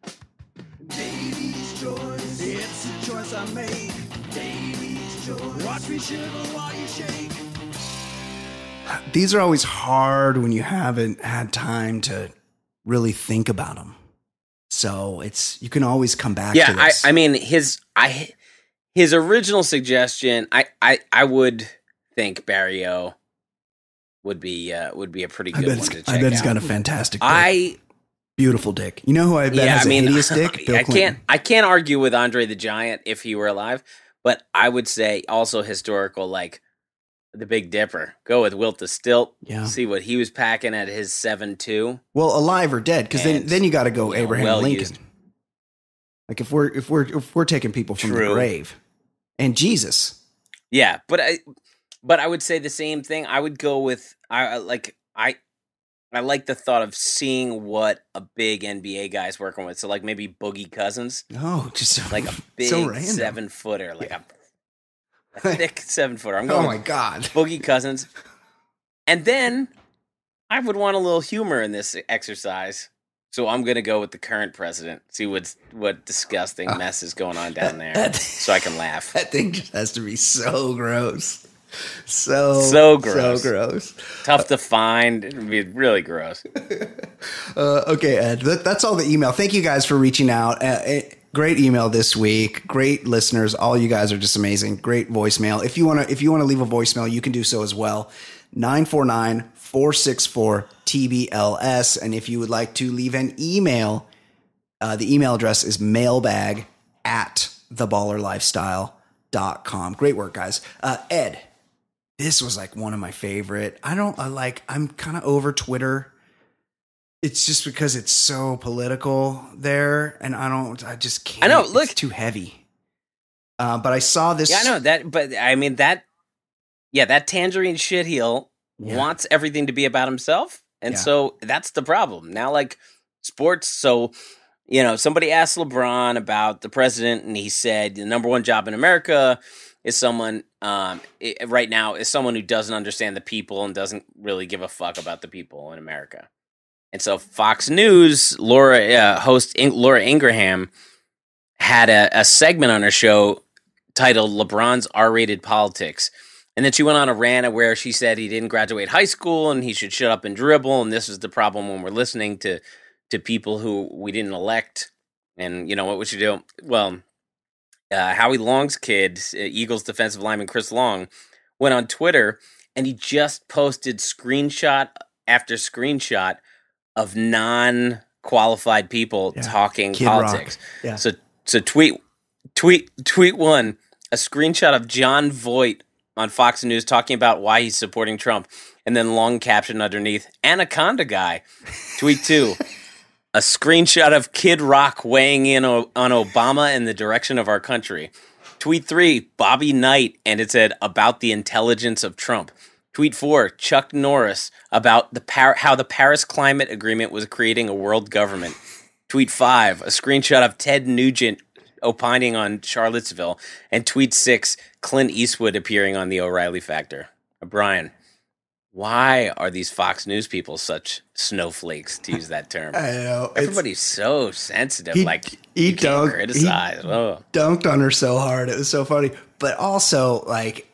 Daily's Choice, it's a choice I make. Daily's Choice, watch me shiver while you shake. These are always hard when you haven't had time to really think about them. So you can always come back Yeah, to this. I mean his original suggestion, I would think Barrio would be a pretty good one to check out. I bet he's got a fantastic dick. Beautiful dick. You know who I bet has a hideous dick? Bill Clinton. I can't argue with Andre the Giant if he were alive, but I would say also historical, like the Big Dipper. Go with Wilt the Stilt. Yeah. See what he was packing at his 7'2". Well, alive or dead, because then you got to go Abraham Lincoln. Used. Like if we're taking people from the grave, and Jesus. Yeah, but I would say the same thing. I would go with I like the thought of seeing what a big NBA guy's working with. So like maybe Boogie Cousins. Oh, just like a big 7-footer, like a thick 7-footer. I'm going. Oh my God, Boogie Cousins. And then I would want a little humor in this exercise. So I'm going to go with the current president. See what disgusting mess is going on down there, so I can laugh. That thing just has to be so gross. So gross. So gross. Tough to find. It would be really gross. Okay, Ed. That's all the email. Thank you guys for reaching out. Great email this week. Great listeners. All you guys are just amazing. Great voicemail. If you want to leave a voicemail, you can do so as well. 949-464-TBLS. And if you would like to leave an email, the email address is mailbag@theballerlifestyle.com. Great work, guys. Ed, this was like one of my favorite. I'm kind of over Twitter. It's just because it's so political there, and I just can't. I know. Look, it's too heavy. But I saw this. Yeah, I know that. But I mean that Tangerine shitheel wants everything to be about himself, and so that's the problem. Now, like sports, so somebody asked LeBron about the president, and he said the number one job in America is someone right now is someone who doesn't understand the people and doesn't really give a fuck about the people in America. And so Fox News host Laura Ingraham had a segment on her show titled LeBron's R-rated politics. And then she went on a rant where she said he didn't graduate high school and he should shut up and dribble. And this is the problem when we're listening to people who we didn't elect. And, what would you do? Well, Howie Long's kid, Eagles defensive lineman Chris Long, went on Twitter and he just posted screenshot after screenshot of non-qualified people talking Kid politics. Rock. Yeah. So tweet one, a screenshot of John Voight on Fox News talking about why he's supporting Trump, and then long caption underneath, Anaconda guy. Tweet 2, a screenshot of Kid Rock weighing in on Obama and the direction of our country. Tweet 3, Bobby Knight, and it said, about the intelligence of Trump. Tweet 4, Chuck Norris, about how the Paris Climate Agreement was creating a world government. Tweet 5, a screenshot of Ted Nugent opining on Charlottesville. And tweet 6, Clint Eastwood appearing on the O'Reilly Factor. Brian, why are these Fox News people such snowflakes, to use that term? I know. Everybody's so sensitive. You can't criticize. He dunked on her so hard. It was so funny. But also,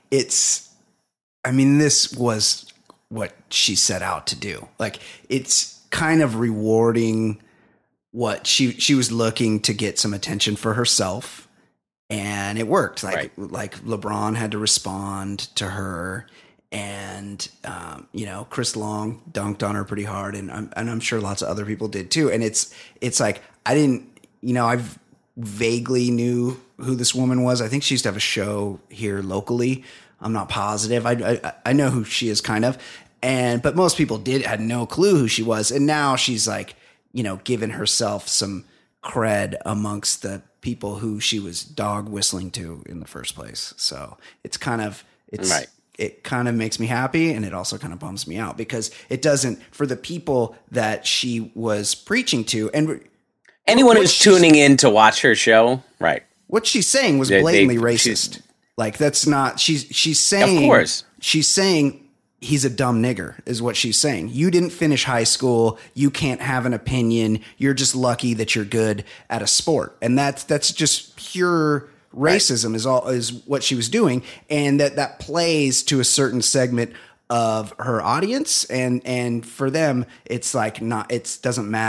this was what she set out to do. Like, it's kind of rewarding what she was looking to get some attention for herself, and it worked. Like LeBron had to respond to her, and Chris Long dunked on her pretty hard, and I'm sure lots of other people did too. And it's like I vaguely knew who this woman was. I think she used to have a show here locally. I'm not positive. I know who she is kind of, but most people had no clue who she was, and now she's like, given herself some cred amongst the people who she was dog whistling to in the first place. So it kind of makes me happy, and it also kind of bums me out because it doesn't, for the people that she was preaching to, and anyone who's tuning in to watch her show, right? What she's saying was blatantly racist. Like, that's not, she's saying, of course, she's saying he's a dumb nigger is what she's saying. You didn't finish high school. You can't have an opinion. You're just lucky that you're good at a sport. And that's just pure racism is what she was doing. And that plays to a certain segment of her audience. And for them, it's like it doesn't matter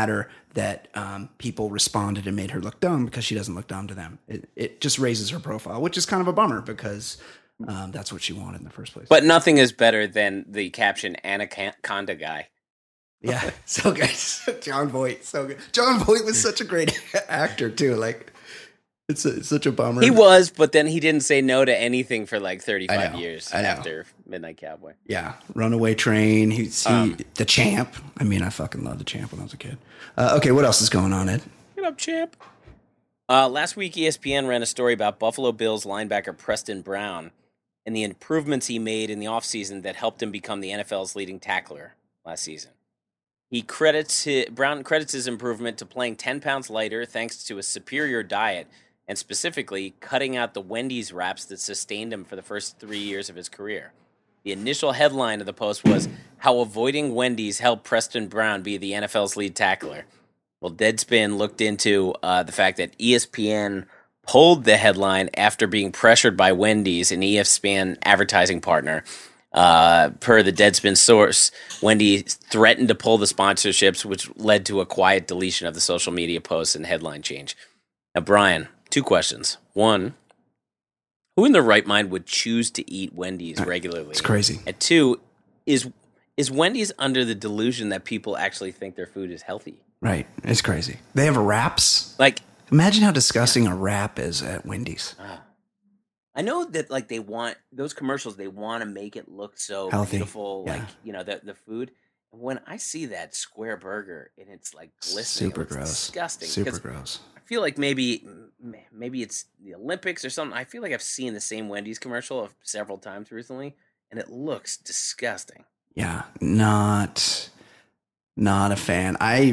that people responded and made her look dumb because she doesn't look dumb to them. It just raises her profile, which is kind of a bummer because that's what she wanted in the first place. But nothing is better than the caption Anaconda guy. Yeah, so good. John Voight, so good. John Voight was such a great actor too. Like, it's such a bummer. He was, but then he didn't say no to anything for like 35 years after Midnight Cowboy. Yeah, Runaway Train. He's the Champ. I mean, I fucking loved the Champ when I was a kid. Okay, what else is going on, Ed? Get up, Champ. Last week, ESPN ran a story about Buffalo Bills linebacker Preston Brown and the improvements he made in the offseason that helped him become the NFL's leading tackler last season. Brown credits his improvement to playing 10 pounds lighter thanks to a superior diet and specifically cutting out the Wendy's wraps that sustained him for the first 3 years of his career. The initial headline of the post was, "How Avoiding Wendy's Helped Preston Brown Be the NFL's Lead Tackler." Well, Deadspin looked into the fact that ESPN pulled the headline after being pressured by Wendy's, an ESPN advertising partner. Per the Deadspin source, Wendy threatened to pull the sponsorships, which led to a quiet deletion of the social media posts and headline change. Now, Brian, 2 questions. 1, who in their right mind would choose to eat Wendy's regularly? It's crazy. And 2, is Wendy's under the delusion that people actually think their food is healthy? Right. It's crazy. They have wraps. Like, imagine how disgusting a wrap is at Wendy's. I know that, like, they want those commercials. They want to make it look so healthy, beautiful, yeah. like, you know, the food. And when I see that square burger and it's like glistening, super it's gross, disgusting. super gross. I feel like maybe it's the Olympics or something. I feel like I've seen the same Wendy's commercial several times recently, and it looks disgusting. Yeah, not a fan. I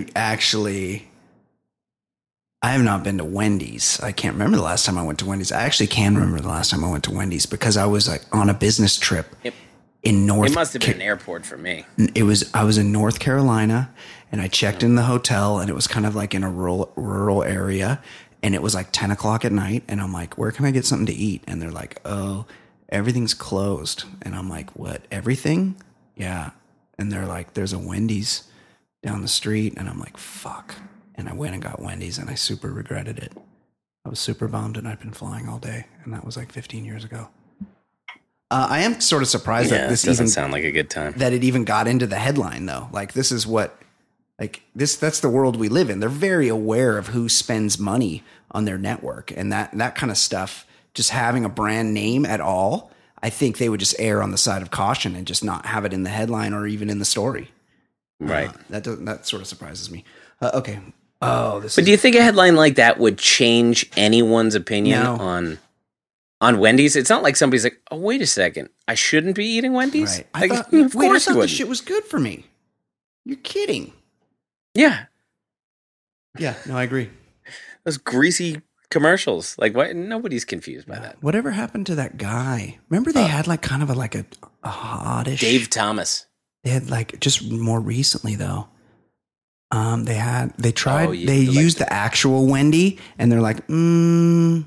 have not been to Wendy's. I can't remember the last time I went to Wendy's. I actually can remember the last time I went to Wendy's because I was like on a business trip in North. It must have been an airport for me. I was in North Carolina and I checked in the hotel and it was kind of like in a rural area and it was like 10 o'clock at night and I'm like, where can I get something to eat? And they're like, oh, everything's closed. And I'm like, what? Everything? Yeah. And they're like, there's a Wendy's down the street. And I'm like, fuck. And I went and got Wendy's and I super regretted it. I was super bummed and I'd been flying all day. And that was like 15 years ago. I am sort of surprised that this doesn't sound like a good time. That it even got into the headline though. Like this is what, like this, that's the world we live in. They're very aware of who spends money on their network and that kind of stuff, just having a brand name at all. I think they would just err on the side of caution and just not have it in the headline or even in the story. Right. That sort of surprises me. Okay. Oh, but do you think a headline like that would change anyone's opinion on Wendy's? It's not like somebody's like, "Oh, wait a second, I shouldn't be eating Wendy's." Right. Like, I thought this shit was good for me. You're kidding. Yeah. Yeah. No, I agree. Those greasy commercials, like what? Nobody's confused by that. Whatever happened to that guy? Remember they had like kind of a hottish Dave Thomas. They had like just more recently though. They tried, they like used the actual Wendy and they're like, no.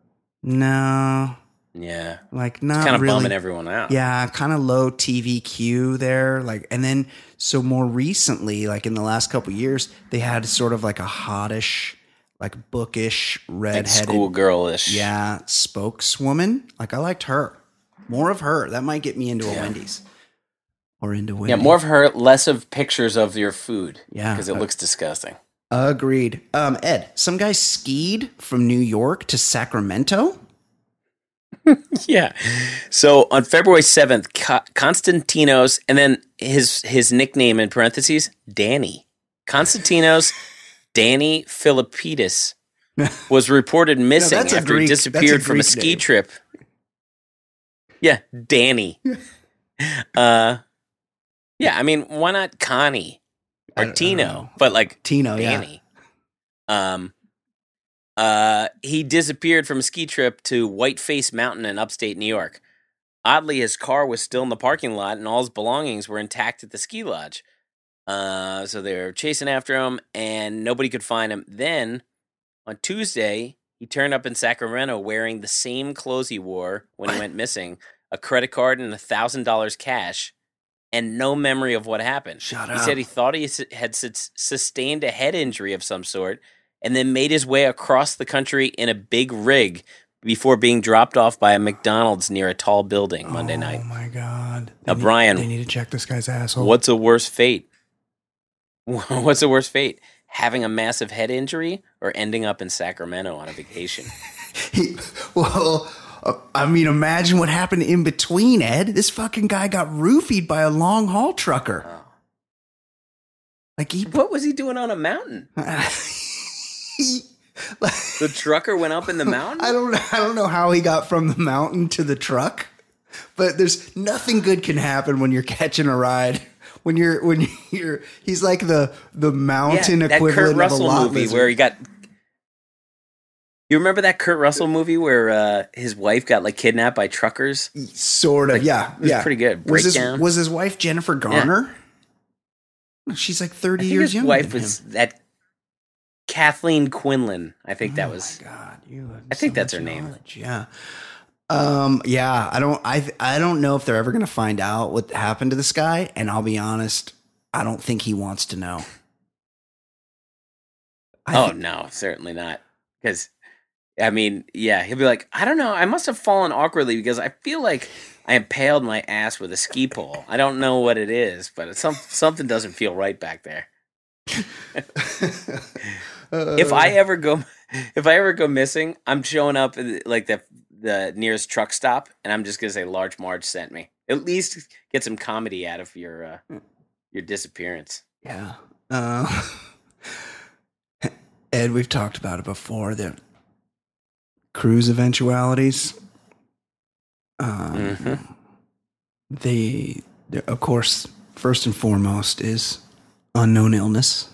Yeah. Like not it's kind of really. bumming everyone out. Yeah. Kind of low TVQ there. Like, and then, so more recently, like in the last couple of years, they had sort of like a hottish, like bookish, redheaded. Like schoolgirlish. Yeah. Spokeswoman. Like I liked her. More of her. That might get me into a Wendy's. Or into Wendy's. Yeah, more of her, less of pictures of your food. Yeah. Because it looks disgusting. Agreed. Ed, some guy skied from New York to Sacramento? Yeah. So on February 7th, Konstantinos, and then his nickname in parentheses, Danny. Konstantinos Danny Philippidis was reported missing after he disappeared from a ski trip. Yeah, Danny. Yeah, I mean, why not Connie or Tino? But like Tino, Danny. Yeah. He disappeared from a ski trip to Whiteface Mountain in upstate New York. Oddly, his car was still in the parking lot and all his belongings were intact at the ski lodge. So they were chasing after him and nobody could find him. Then on Tuesday, he turned up in Sacramento wearing the same clothes he wore when he went missing, a credit card and $1,000 cash. and no memory of what happened. Shut He up. said he thought he had sustained a head injury of some sort and then made his way across the country in a big rig before being dropped off by a McDonald's near a tall building Monday night. Oh my God. Now, Brian, They need to check this guy's asshole. what's a worse fate? What's a worse fate? Having a massive head injury or ending up in Sacramento on a vacation? I mean, imagine what happened in between, Ed. This fucking guy got roofied by a long haul trucker. Oh. Like What was he doing on a mountain? The trucker went up in the mountain? I don't know how he got from the mountain to the truck, but there's nothing good can happen when you're catching a ride. When you're he's like the mountain that equivalent Kurt Russell of a lot movie lizard. where he got. You remember that Kurt Russell movie where his wife got like kidnapped by truckers? Sort of, yeah. It was pretty good. Breakdown. Was his wife Jennifer Garner? She's like 30 I think years his younger wife than was him. that Kathleen Quinlan. I think that was. Oh my God, you have I think so that's her much name. knowledge. Yeah. Yeah, I don't know if they're ever going to find out what happened to this guy, and I'll be honest, I don't think he wants to know. No, certainly not. Because, I mean, yeah, he'll be like, I don't know, I must have fallen awkwardly because I feel like I impaled my ass with a ski pole. I don't know what it is, but it's something doesn't feel right back there. If I ever go missing, I'm showing up at like the nearest truck stop, and I'm just gonna say Large Marge sent me. At least get some comedy out of your disappearance. Yeah. Ed, we've talked about it before. The cruise eventualities. They, of course, first and foremost is unknown illness.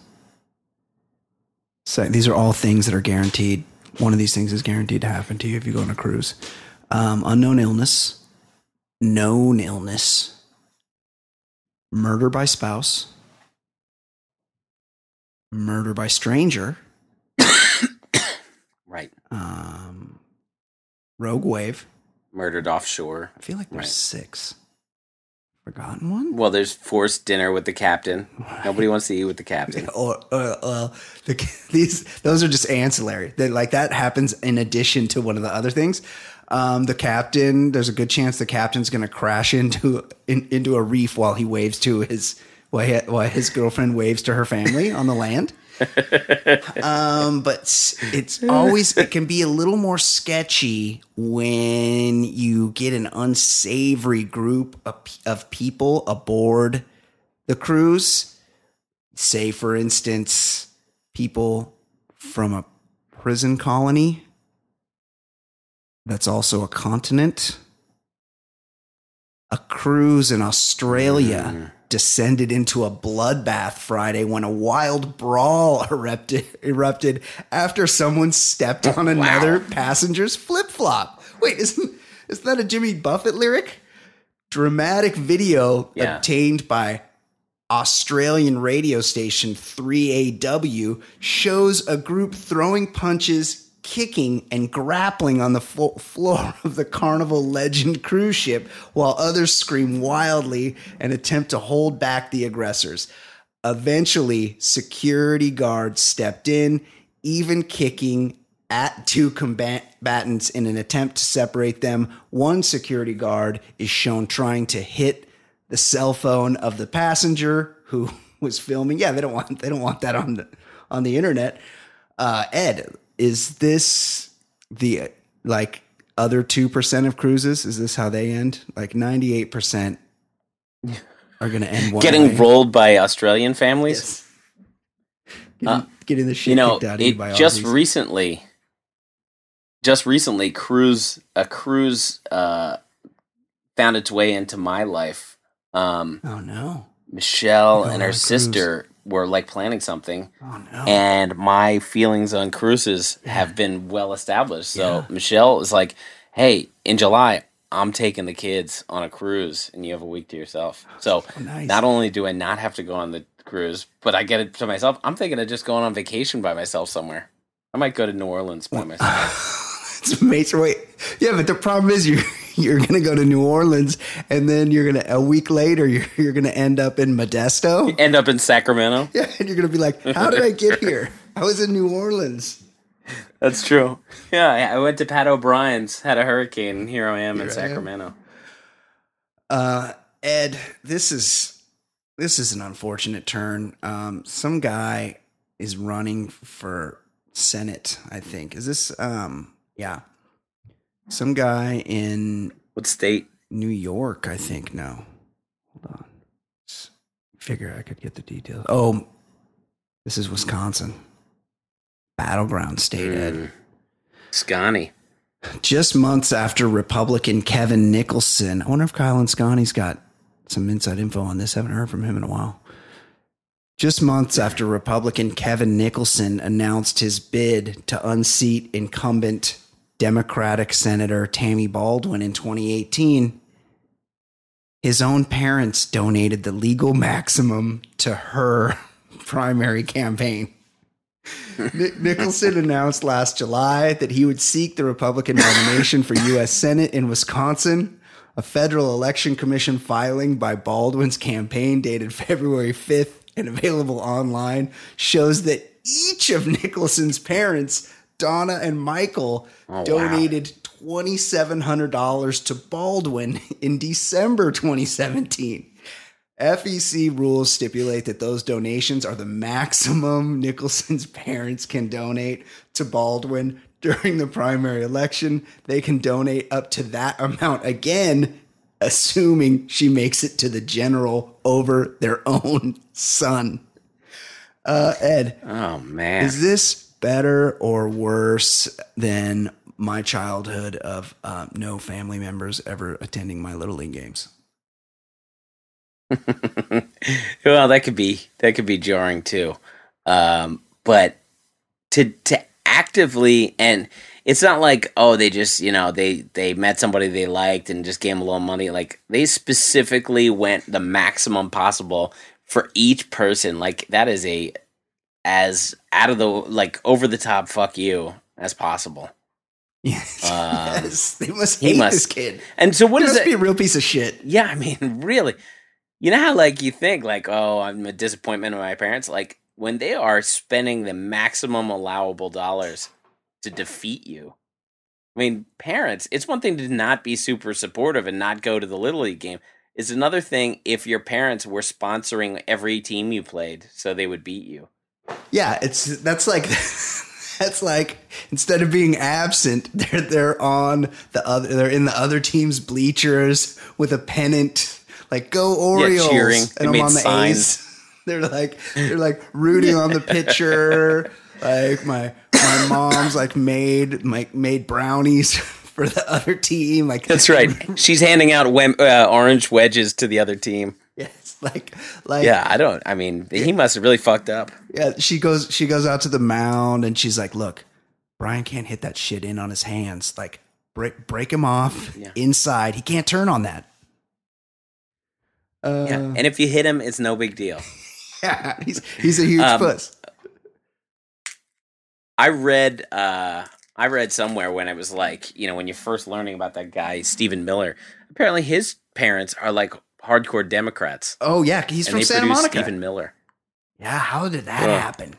So these are all things that are guaranteed. One of these things is guaranteed to happen to you if you go on a cruise. Unknown illness, known illness, murder by spouse, murder by stranger, Right. rogue wave. Murdered offshore. I feel like there's Right. 6. Forgotten one? Well, there's forced dinner with the captain. Nobody wants to eat with the captain. Those are just ancillary. That happens in addition to one of the other things. The captain, there's a good chance the captain's going to crash into a reef while he waves to while his girlfriend waves to her family on the land. But it can be a little more sketchy when you get an unsavory group of people aboard the cruise. Say, for instance, people from a prison colony that's also a continent. A cruise in Australia descended into a bloodbath Friday when a wild brawl erupted after someone stepped on another passenger's flip-flop. Wait, isn't that a Jimmy Buffett lyric? Dramatic video obtained by Australian radio station 3AW shows a group throwing punches, kicking, and grappling on the floor of the Carnival Legend cruise ship while others scream wildly and attempt to hold back the aggressors. Eventually, security guards stepped in, even kicking at 2 combatants in an attempt to separate them. One security guard is shown trying to hit the cell phone of the passenger who was filming. Yeah, they don't want that on the internet. Ed, is this the other 2% of cruises? Is this how they end? 98% are going to end one Getting way. rolled by Australian families. Yes. Getting the shit kicked out of you by just Aussies. recently, a cruise found its way into my life. Oh no. Michelle Go and on her a sister were planning something. Oh no. And my feelings on cruises have been well established. So Michelle is like, hey, in July, I'm taking the kids on a cruise and you have a week to yourself. So nice. Not only do I not have to go on the cruise, but I get it to myself. I'm thinking of just going on vacation by myself somewhere. I might go to New Orleans by myself. It's amazing. Wait. Yeah, but the problem is you're going to go to New Orleans, and then a week later, you're going to end up in Modesto. You end up in Sacramento. Yeah, and you're going to be like, how did I get here? I was in New Orleans. That's true. Yeah, I went to Pat O'Brien's, had a hurricane, and here I am in Sacramento. Ed, this is an unfortunate turn. Some guy is running for Senate, I think. Is this yeah. Some guy in what state? New York, I think. No. Hold on. Figure I could get the details. Oh, this is Wisconsin. Battleground state, Ed. Scotty. Just months after Republican Kevin Nicholson. I wonder if Kyle Scotty's got some inside info on this. Haven't heard from him in a while. Just months after Republican Kevin Nicholson announced his bid to unseat incumbent Democratic Senator Tammy Baldwin in 2018, his own parents donated the legal maximum to her primary campaign. Nicholson announced last July that he would seek the Republican nomination for U.S. Senate in Wisconsin. A federal election commission filing by Baldwin's campaign dated February 5th and available online shows that each of Nicholson's parents, Donna and Michael, donated $2,700 to Baldwin in December 2017. FEC rules stipulate that those donations are the maximum Nicholson's parents can donate to Baldwin during the primary election. They can donate up to that amount again, assuming she makes it to the general over their own son. Ed. Oh, man. Is this better or worse than my childhood of no family members ever attending my Little League games? Well, that could be jarring too. But to actively, and it's not like, oh, they just, they met somebody they liked and just gave them a little money. Like, they specifically went the maximum possible for each person. Like, that is as out of the, like, over the top fuck you as possible. Yes, yes. They must hate this kid. And so what is it? He must be a real piece of shit. Yeah, I mean, really. You know how, like, you think, like, oh, I'm a disappointment of my parents? Like, when they are spending the maximum allowable dollars to defeat you. I mean, parents, it's one thing to not be super supportive and not go to the Little League game. It's another thing if your parents were sponsoring every team you played so they would beat you. Yeah, that's like instead of being absent, they're on they're in the other team's bleachers with a pennant. Like, go Orioles, cheering. And I'm on the signs. A's. They're like rooting on the pitcher. Like my mom's like made brownies for the other team. Like, that's right. She's handing out orange wedges to the other team. Yes, like yeah. He must have really fucked up. Yeah, she goes out to the mound and she's like, "Look, Brian can't hit that shit in on his hands. Like, break him off inside. He can't turn on that." And if you hit him, it's no big deal. Yeah, he's a huge puss. I read somewhere when it was like, when you're first learning about that guy, Stephen Miller, apparently his parents are like hardcore Democrats. Oh yeah, he's from Santa Monica. Stephen Miller. Yeah, how did that happen?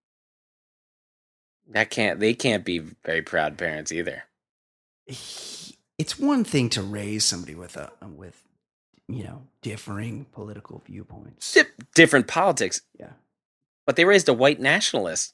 They can't be very proud parents either. It's one thing to raise somebody with differing political viewpoints. Different politics. Yeah. But they raised a white nationalist.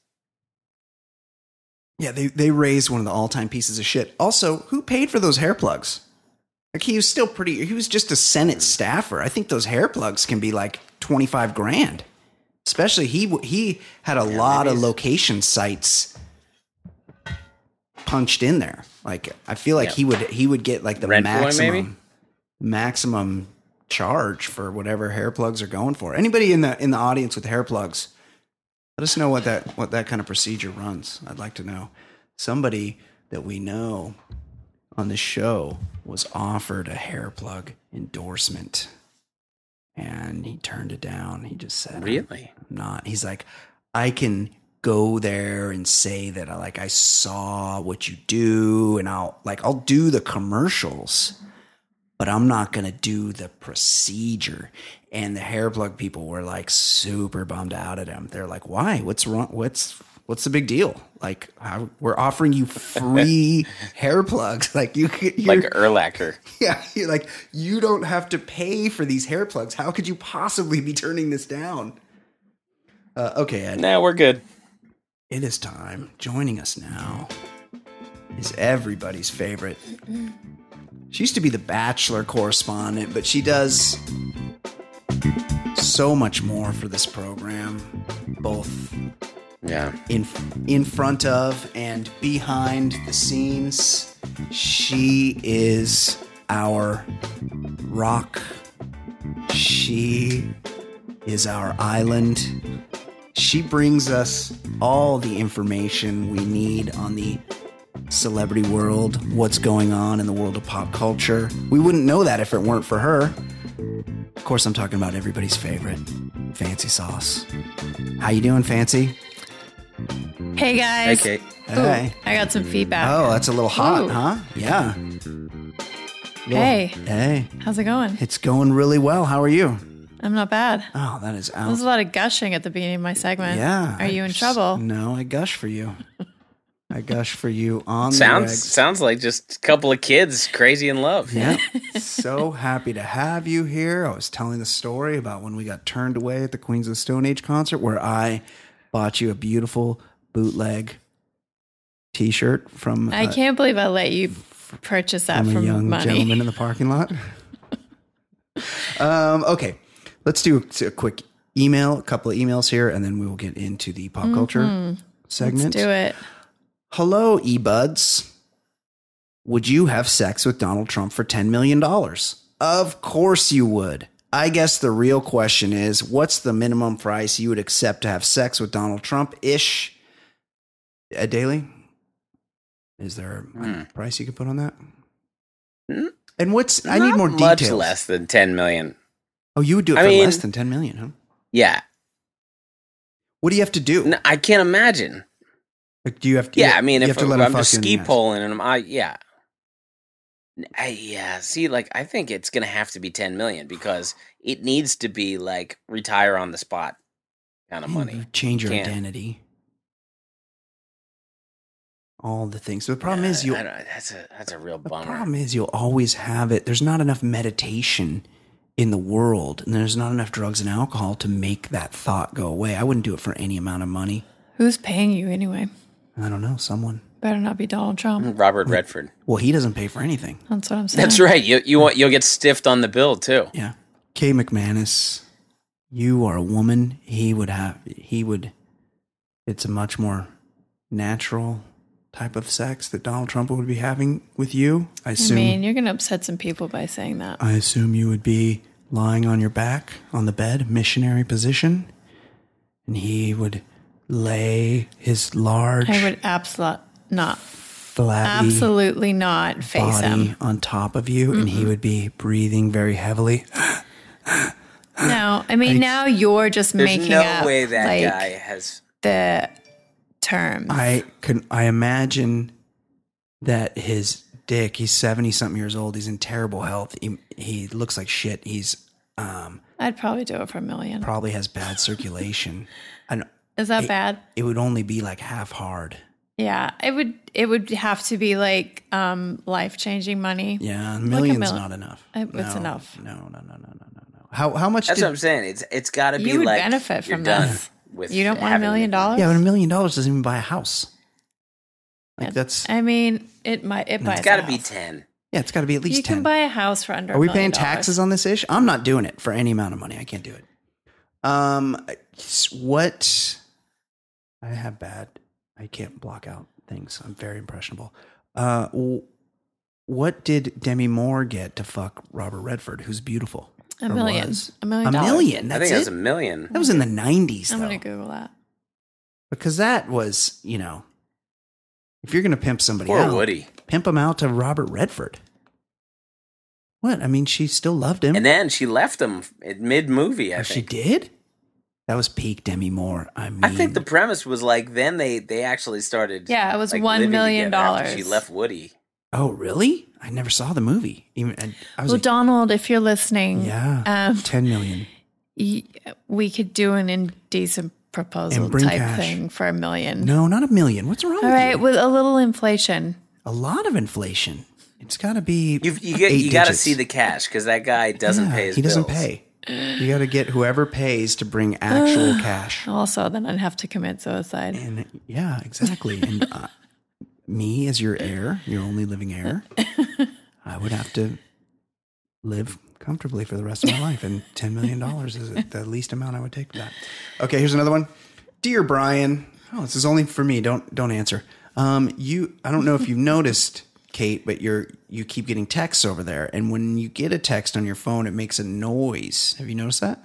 Yeah, they raised one of the all-time pieces of shit. Also, who paid for those hair plugs? Like, he was just a Senate staffer. I think those hair plugs can be like $25,000. Especially he had a lot of location sites punched in there. Like, I feel like he would get like the maximum charge for whatever hair plugs are going for. Anybody in the audience with hair plugs, let us know what that kind of procedure runs. I'd like to know. Somebody that we know on this show was offered a hair plug endorsement and he turned it down. He just said, "Really? I'm not." He's like, "I can go there and say that I saw what you do, and I'll do the commercials, but I'm not going to do the procedure. And the hair plug people were like super bummed out at him. They're like, why? What's wrong? What's the big deal? Like, we're offering you free hair plugs. Like you're like Erlacher. Yeah. You're like, you don't have to pay for these hair plugs. How could you possibly be turning this down? Okay, Ed. Nah, we're good. It is time. Joining us now is everybody's favorite. She used to be the Bachelor correspondent, but she does so much more for this program, both in front of and behind the scenes. She is our rock. She is our island. She brings us all the information we need on the celebrity world, what's going on in the world of pop culture. We wouldn't know that if it weren't for her. Of course, I'm talking about everybody's favorite, Fancy Sauce. How you doing, Fancy? Hey, guys. Hey, Kate. Hey. I got some feedback. Oh, that's a little hot, Ooh. huh? Yeah. Hey. Hey. How's it going? It's going really well. How are you? I'm not bad. Oh, that is out. There's a lot of gushing at the beginning of my segment. Yeah. Are you in trouble? No, I gush for you. I gush for you on the regs. Sounds like just a couple of kids crazy in love. Yeah. So happy to have you here. I was telling the story about when we got turned away at the Queens of the Stone Age concert where I bought you a beautiful bootleg t-shirt from I can't believe I let you purchase that from a young money. gentleman in the parking lot. Okay. Let's do a quick email, a couple of emails here, and then we will get into the pop culture segment. Let's do it. Hello, eBuds. Would you have sex with Donald Trump for $10 million? Of course you would. I guess the real question is, what's the minimum price you would accept to have sex with Donald Trump-ish? Daily? Is there a price you could put on that? And I need more details. Much less than 10 million. Oh, you would do it for less than 10 million, huh? Yeah. What do you have to do? No, I can't imagine. Like, do you have to? Yeah, I mean, if let I'm just ski poling and see, like, I think it's going to have to be 10 million because it needs to be like retire on the spot kind of money. Change your identity. All the things. So the problem is that's a real bummer. The problem is you'll always have it. There's not enough meditation in the world, and there's not enough drugs and alcohol to make that thought go away. I wouldn't do it for any amount of money. Who's paying you anyway? I don't know. Someone. Better not be Donald Trump. Robert Redford. Well, he doesn't pay for anything. That's what I'm saying. That's right. You'll get stiffed on the bill too. Yeah. Kay McManus, you are a woman. He would. It's a much more natural type of sex that Donald Trump would be having with you. I mean, you're going to upset some people by saying that. I assume you would be lying on your back on the bed, missionary position, and he would lay his large. I would absolutely not face body him on top of you, and he would be breathing very heavily. No, I mean, now you're just making up. There's no way that guy has the terms. I imagine that his dick, he's 70-something years old. He's in terrible health. He looks like shit. I'd probably do it for $1 million. Probably has bad circulation. Is that bad? It would only be like half hard. Yeah, it would have to be like life-changing money. Yeah, $1 million's not enough. It's enough. No. How much? That's what I'm saying. It's got to be you would like benefit from done this. with you don't want $1 million? Yeah, but $1 million doesn't even buy a house. Like that's. I mean, it might. It buys. It's got to be 10. Yeah, it's got to be at least 10. You can buy a house for under. Are we $1 million. paying taxes on this ish? I'm not doing it for any amount of money. I can't do it. What? I have bad. I can't block out things. I'm very impressionable. What did Demi Moore get to fuck Robert Redford, who's beautiful? $1 million. $1 million. $1 million. I think that's $1 million. That was in the 90s. I'm going to Google that. Because that was, if you're going to pimp somebody Poor out, Woody. Pimp him out to Robert Redford. What? I mean, she still loved him. And then she left him mid-movie, I think. She did? That was peak Demi Moore. I mean, I think the premise was like then they actually started. Yeah, it was like, $1 living million. together after she left Woody. Oh, really? I never saw the movie. Even I was Well, like, Donald, if you're listening, yeah, 10 million. We could do an indecent proposal And bring type cash. thing for $1 million. No, not $1 million. What's wrong All with right, you? with a little inflation. A lot of inflation. It's got to be. You got to see the cash because that guy doesn't pay his He doesn't bills. pay. You got to get whoever pays to bring actual cash. Also, then I'd have to commit suicide. And yeah, exactly. And me as your heir, your only living heir, I would have to live comfortably for the rest of my life. And $10 million is the least amount I would take for that. Okay, here's another one. Dear Brian, oh, this is only for me. Don't answer. I don't know if you've noticed, Kate, but you keep getting texts over there. And when you get a text on your phone, it makes a noise. Have you noticed that?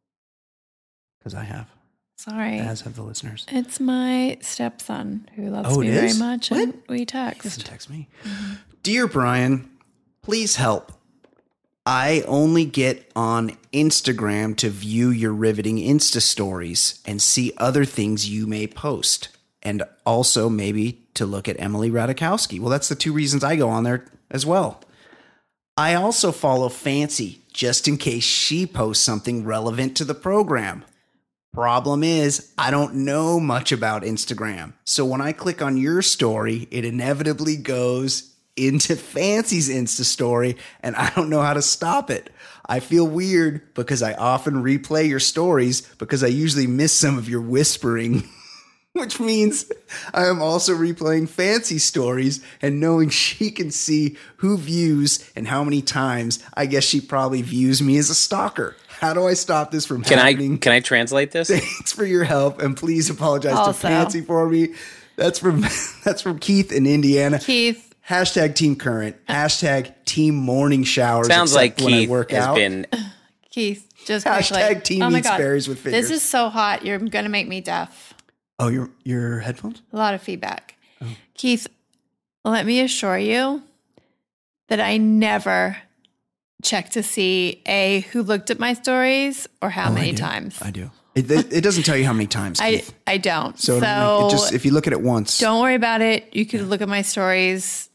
Because I have. Sorry. As have the listeners. It's my stepson who loves Oh, me it very is? much, What? and we He doesn't text. text me. Dear Brian, please help. I only get on Instagram to view your riveting Insta stories and see other things you may post. And also maybe to look at Emily Ratajkowski. Well, that's the two reasons I go on there as well. I also follow Fancy just in case she posts something relevant to the program. Problem is, I don't know much about Instagram. So when I click on your story, it inevitably goes into Fancy's Insta story, and I don't know how to stop it. I feel weird because I often replay your stories because I usually miss some of your whispering, which means I am also replaying Fancy stories and knowing she can see who views and how many times. I guess she probably views me as a stalker. How do I stop this from happening? Can I translate this? Thanks for your help, and please apologize to Also. Fancy for me. That's from Keith in Indiana. Keith, Hashtag Team Current. Hashtag Team Morning Showers. Sounds like except when I Keith work has out. been. Keith, just Hashtag quickly. Team Oh my Eats God. Berries with Fingers. This is so hot. You're going to make me deaf. Oh, your headphones? A lot of feedback. Keith, let me assure you that I never check to see who looked at my stories or how many times. I do. It doesn't tell you how many times, Keith. I don't. So it just if you look at it once. Don't worry about it. You could look at my stories,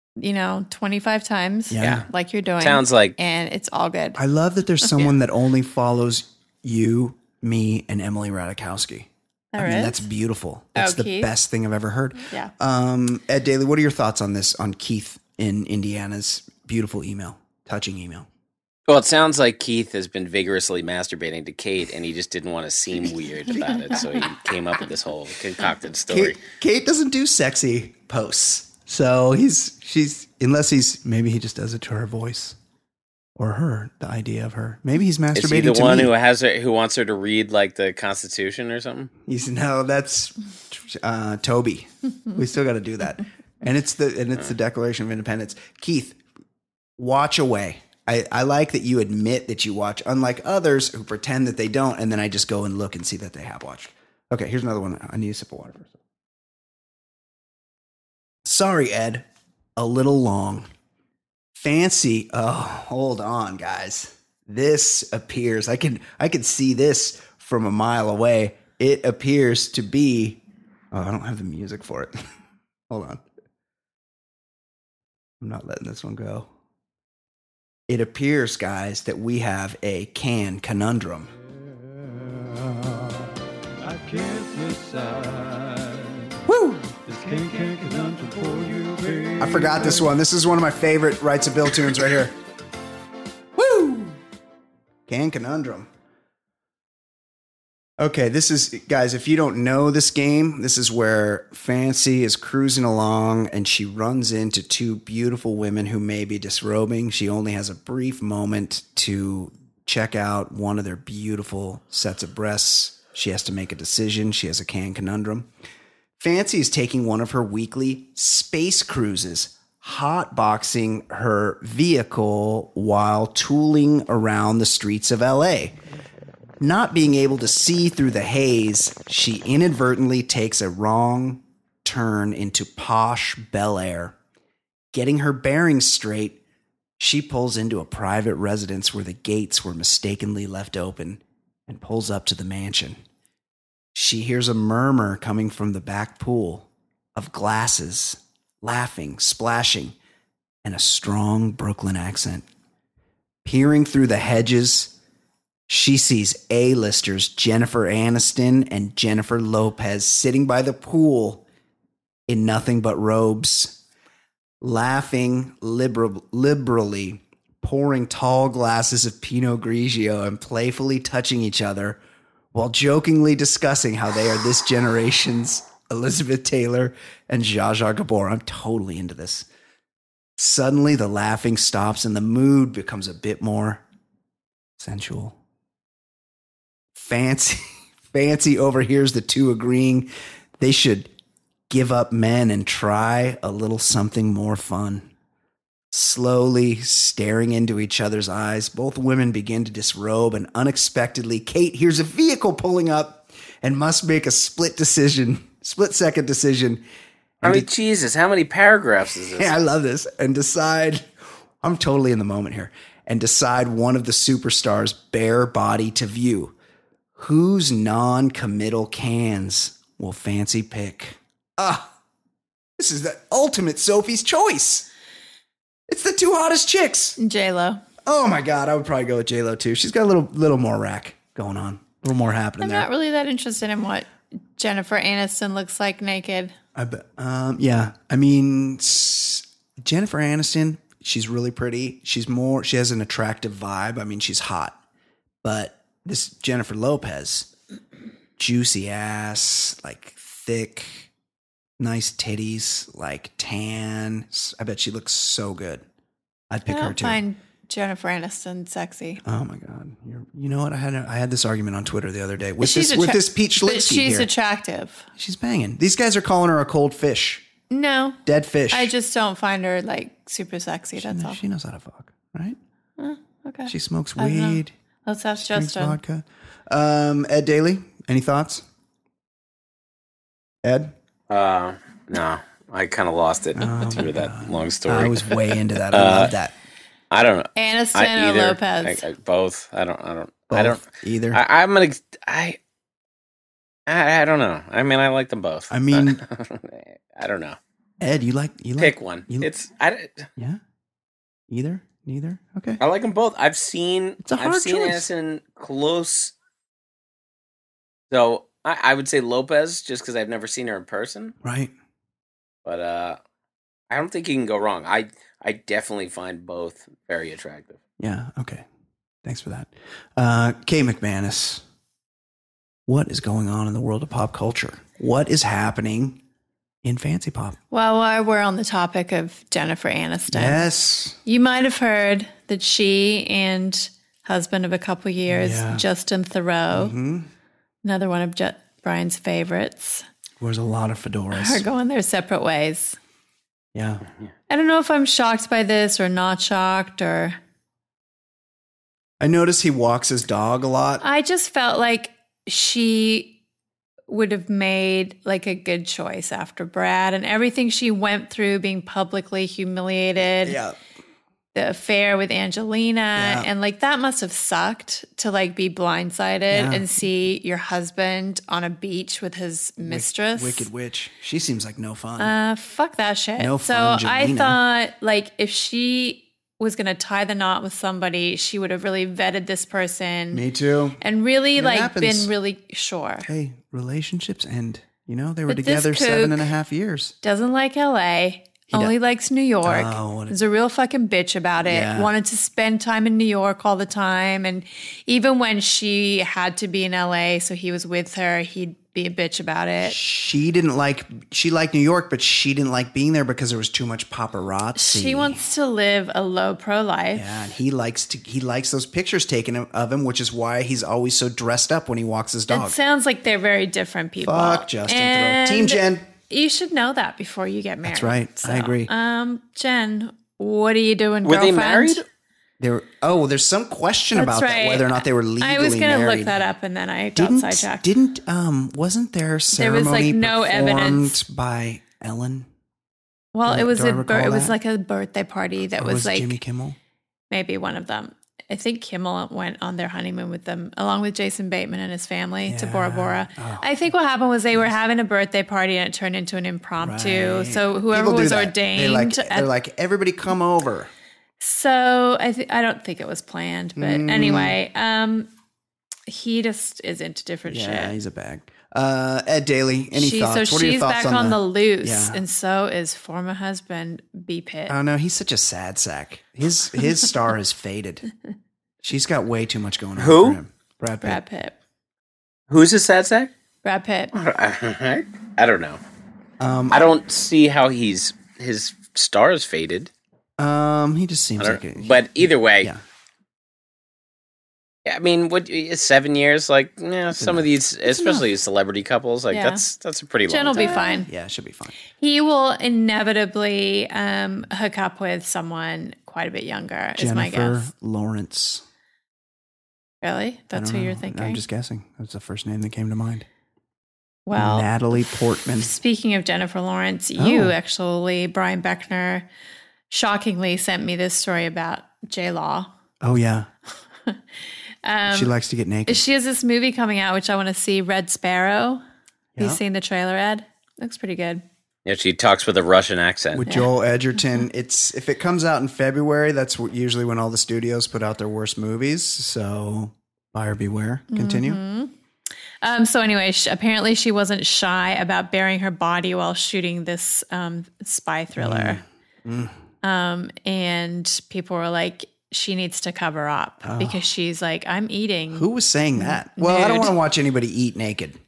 25 times. Yeah. Like you're doing. Sounds like- And it's all good. I love that there's someone that only follows you, me, and Emily Ratajkowski. All I mean, right. that's beautiful. That's the Keith. best thing I've ever heard. Yeah. Ed Daly, what are your thoughts on this, on Keith in Indiana's beautiful email, touching email? Well, it sounds like Keith has been vigorously masturbating to Kate, and he just didn't want to seem weird about it, so he came up with this whole concocted story. Kate doesn't do sexy posts. So unless maybe he just does it to her voice or her, the idea of her. Maybe he's masturbating Is he the to one me. who wants her to read like the Constitution or something? That's Toby. We still got to do that. And it's the Declaration of Independence. Keith, watch away. I like that you admit that you watch, unlike others who pretend that they don't, and then I just go and look and see that they have watched. Okay, here's another one. I need a sip of water first. Sorry, Ed. A little long. Fancy. Oh, hold on, guys. This appears. I can see this from a mile away. It appears to be. Oh, I don't have the music for it. Hold on. I'm not letting this one go. It appears, guys, that we have a can conundrum. I can't decide. Woo! This can conundrum for you, baby. I forgot this one. This is one of my favorite Rights of Bill tunes right here. Woo! Can conundrum. Okay, this is, guys, if you don't know this game, this is where Fancy is cruising along and she runs into two beautiful women who may be disrobing. She only has a brief moment to check out one of their beautiful sets of breasts. She has to make a decision. She has a can conundrum. Fancy is taking one of her weekly space cruises, hotboxing her vehicle while tooling around the streets of LA. Not being able to see through the haze, she inadvertently takes a wrong turn into posh Bel Air. Getting her bearings straight, she pulls into a private residence where the gates were mistakenly left open, and pulls up to the mansion. She hears a murmur coming from the back pool of glasses, laughing, splashing, and a strong Brooklyn accent. Peering through the hedges, she sees A-listers Jennifer Aniston and Jennifer Lopez sitting by the pool in nothing but robes, laughing liberally, pouring tall glasses of Pinot Grigio and playfully touching each other while jokingly discussing how they are this generation's Elizabeth Taylor and Zsa Zsa Gabor. I'm totally into this. Suddenly, the laughing stops and the mood becomes a bit more sensual. Fancy overhears the two agreeing they should give up men and try a little something more fun. Slowly staring into each other's eyes, both women begin to disrobe, and unexpectedly, Kate hears a vehicle pulling up and must make a split-second decision. I mean, Jesus, how many paragraphs is this? Yeah, I love this. And decide, I'm totally in the moment here, and decide one of the superstars' bare body to view. Whose non-committal cans will Fancy pick? This is the ultimate Sophie's choice. It's the two hottest chicks. J-Lo. Oh my God, I would probably go with J-Lo too. She's got a little more rack going on. A little more happening I'm there. not really that interested in what Jennifer Aniston looks like naked. Yeah. I mean, Jennifer Aniston, she's really pretty. She has an attractive vibe. I mean, she's hot. But this Jennifer Lopez, juicy ass, like thick, nice titties, like tan. I bet she looks so good. I'd pick her too. I find Jennifer Aniston sexy. Oh my God! You know what? I had this argument on Twitter the other day with this Pete Schlitzky. But she's here. attractive. She's banging. These guys are calling her a cold fish. No, dead fish. I just don't find her like super sexy. That's all. She knows how to fuck, right? Okay. She smokes weed. Let's ask drinks Justin. Vodka. Ed Daly, any thoughts? Ed? No, I kind of lost it through that long story. I was way into that. I love that. I don't know. Aniston or Lopez? Both. I don't either. I don't know. I mean, I like them both. I mean, I don't know. Ed, you like pick one. Yeah. Either. Neither. Okay. I like them both. I've seen choice. Aniston close. So I would say Lopez just because I've never seen her in person. Right. But I don't think you can go wrong. I definitely find both very attractive. Yeah. Okay. Thanks for that. Kay McManus, what is going on in the world of pop culture? What is happening in Fancy Pop? Well, while we're on the topic of Jennifer Aniston. Yes. You might have heard that she and husband of a couple years, Justin Theroux, another one of Brian's favorites, wears a lot of fedoras, are going their separate ways. Yeah. I don't know if I'm shocked by this or not shocked or... I notice he walks his dog a lot. I just felt like she would have made like a good choice after Brad and everything she went through, being publicly humiliated. Yeah. The affair with Angelina. And like that must have sucked to like be blindsided and see your husband on a beach with his mistress. Wicked witch. She seems like no fun. Fuck that shit. No fun, so I Jelena. thought like if she was going to tie the knot with somebody, she would have really vetted this person. Me too. And really like happens. been really sure. Hey, relationships end. You know, they were But together this kook 7.5 years. Doesn't like LA. Only likes New York. Oh, Is a real fucking bitch about it. Yeah. Wanted to spend time in New York all the time. And even when she had to be in LA, so he was with her, he'd be a bitch about it. She liked New York, but she didn't like being there because there was too much paparazzi. She wants to live a low pro life. Yeah, and he likes those pictures taken of him, which is why he's always so dressed up when he walks his dog. It sounds like they're very different people. Fuck Justin Theroux. And Team Jen. You should know that before you get married. That's right. I agree. Jen, what are you doing, Were they girlfriend? married? There's some question about that, whether or not they were legally married. I was going to look that up and then I got sidetracked. Wasn't there ceremony There was like no performed evidence by Ellen? Well, it was Do I recall it was that? like a birthday party that Or was like Jimmy Kimmel? maybe one of them. I think Kimmel went on their honeymoon with them, along with Jason Bateman and his family to Bora Bora. Oh. I think what happened was they were having a birthday party and it turned into an impromptu. Right. So whoever was ordained, they're like, everybody come over. So I don't think it was planned, but anyway, he just is into different shit. Yeah, he's a bag. Ed Daly, any thoughts? So what are your she's thoughts back on the loose, yeah. and so is former husband B. Pitt. Oh no, he's such a sad sack. His star has faded. She's got way too much going on for him. Brad Pitt. Who's a sad sack? Brad Pitt. I don't know. I don't see how his star is faded. He just seems like it. But either way, yeah. I mean, 7 years? Like, yeah, some of these, especially celebrity couples, like that's a pretty long time. Jen will be fine. Yeah, she'll be fine. He will inevitably hook up with someone quite a bit younger. Is my guess. Jennifer Lawrence. Really? That's who you're thinking? I'm just guessing. That's the first name that came to mind. Well, Natalie Portman. Speaking of Jennifer Lawrence, you actually, Brian Beckner, shockingly sent me this story about J-Law. Oh, yeah. She likes to get naked. She has this movie coming out, which I want to see, Red Sparrow. Yeah. Have you seen the trailer, Ed? Looks pretty good. Yeah, she talks with a Russian accent. With Joel Edgerton. If it comes out in February, that's usually when all the studios put out their worst movies. So buyer beware. Continue. Mm-hmm. So anyway, apparently she wasn't shy about burying her body while shooting this spy thriller. And people were like, she needs to cover up because she's like, I'm eating. Who was saying that? Well, I don't want to watch anybody eat naked.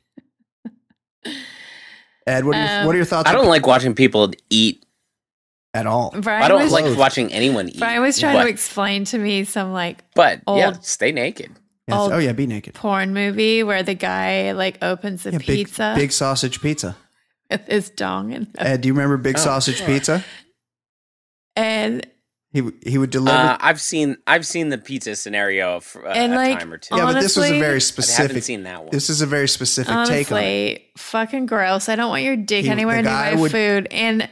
Ed, what are your thoughts? I don't like watching people eat at all. Brian I don't like watching anyone eat. Brian was trying to explain to me some stay naked. Yes. Be naked. Porn movie where the guy opens the pizza. Big sausage pizza. With his dong. Ed, do you remember Big Sausage Pizza? And he would deliver. I've seen the pizza scenario for a time or two. Yeah, but this was a very specific. I haven't seen that one. This is a very specific take on it. Fucking gross. I don't want your dick anywhere near my food. And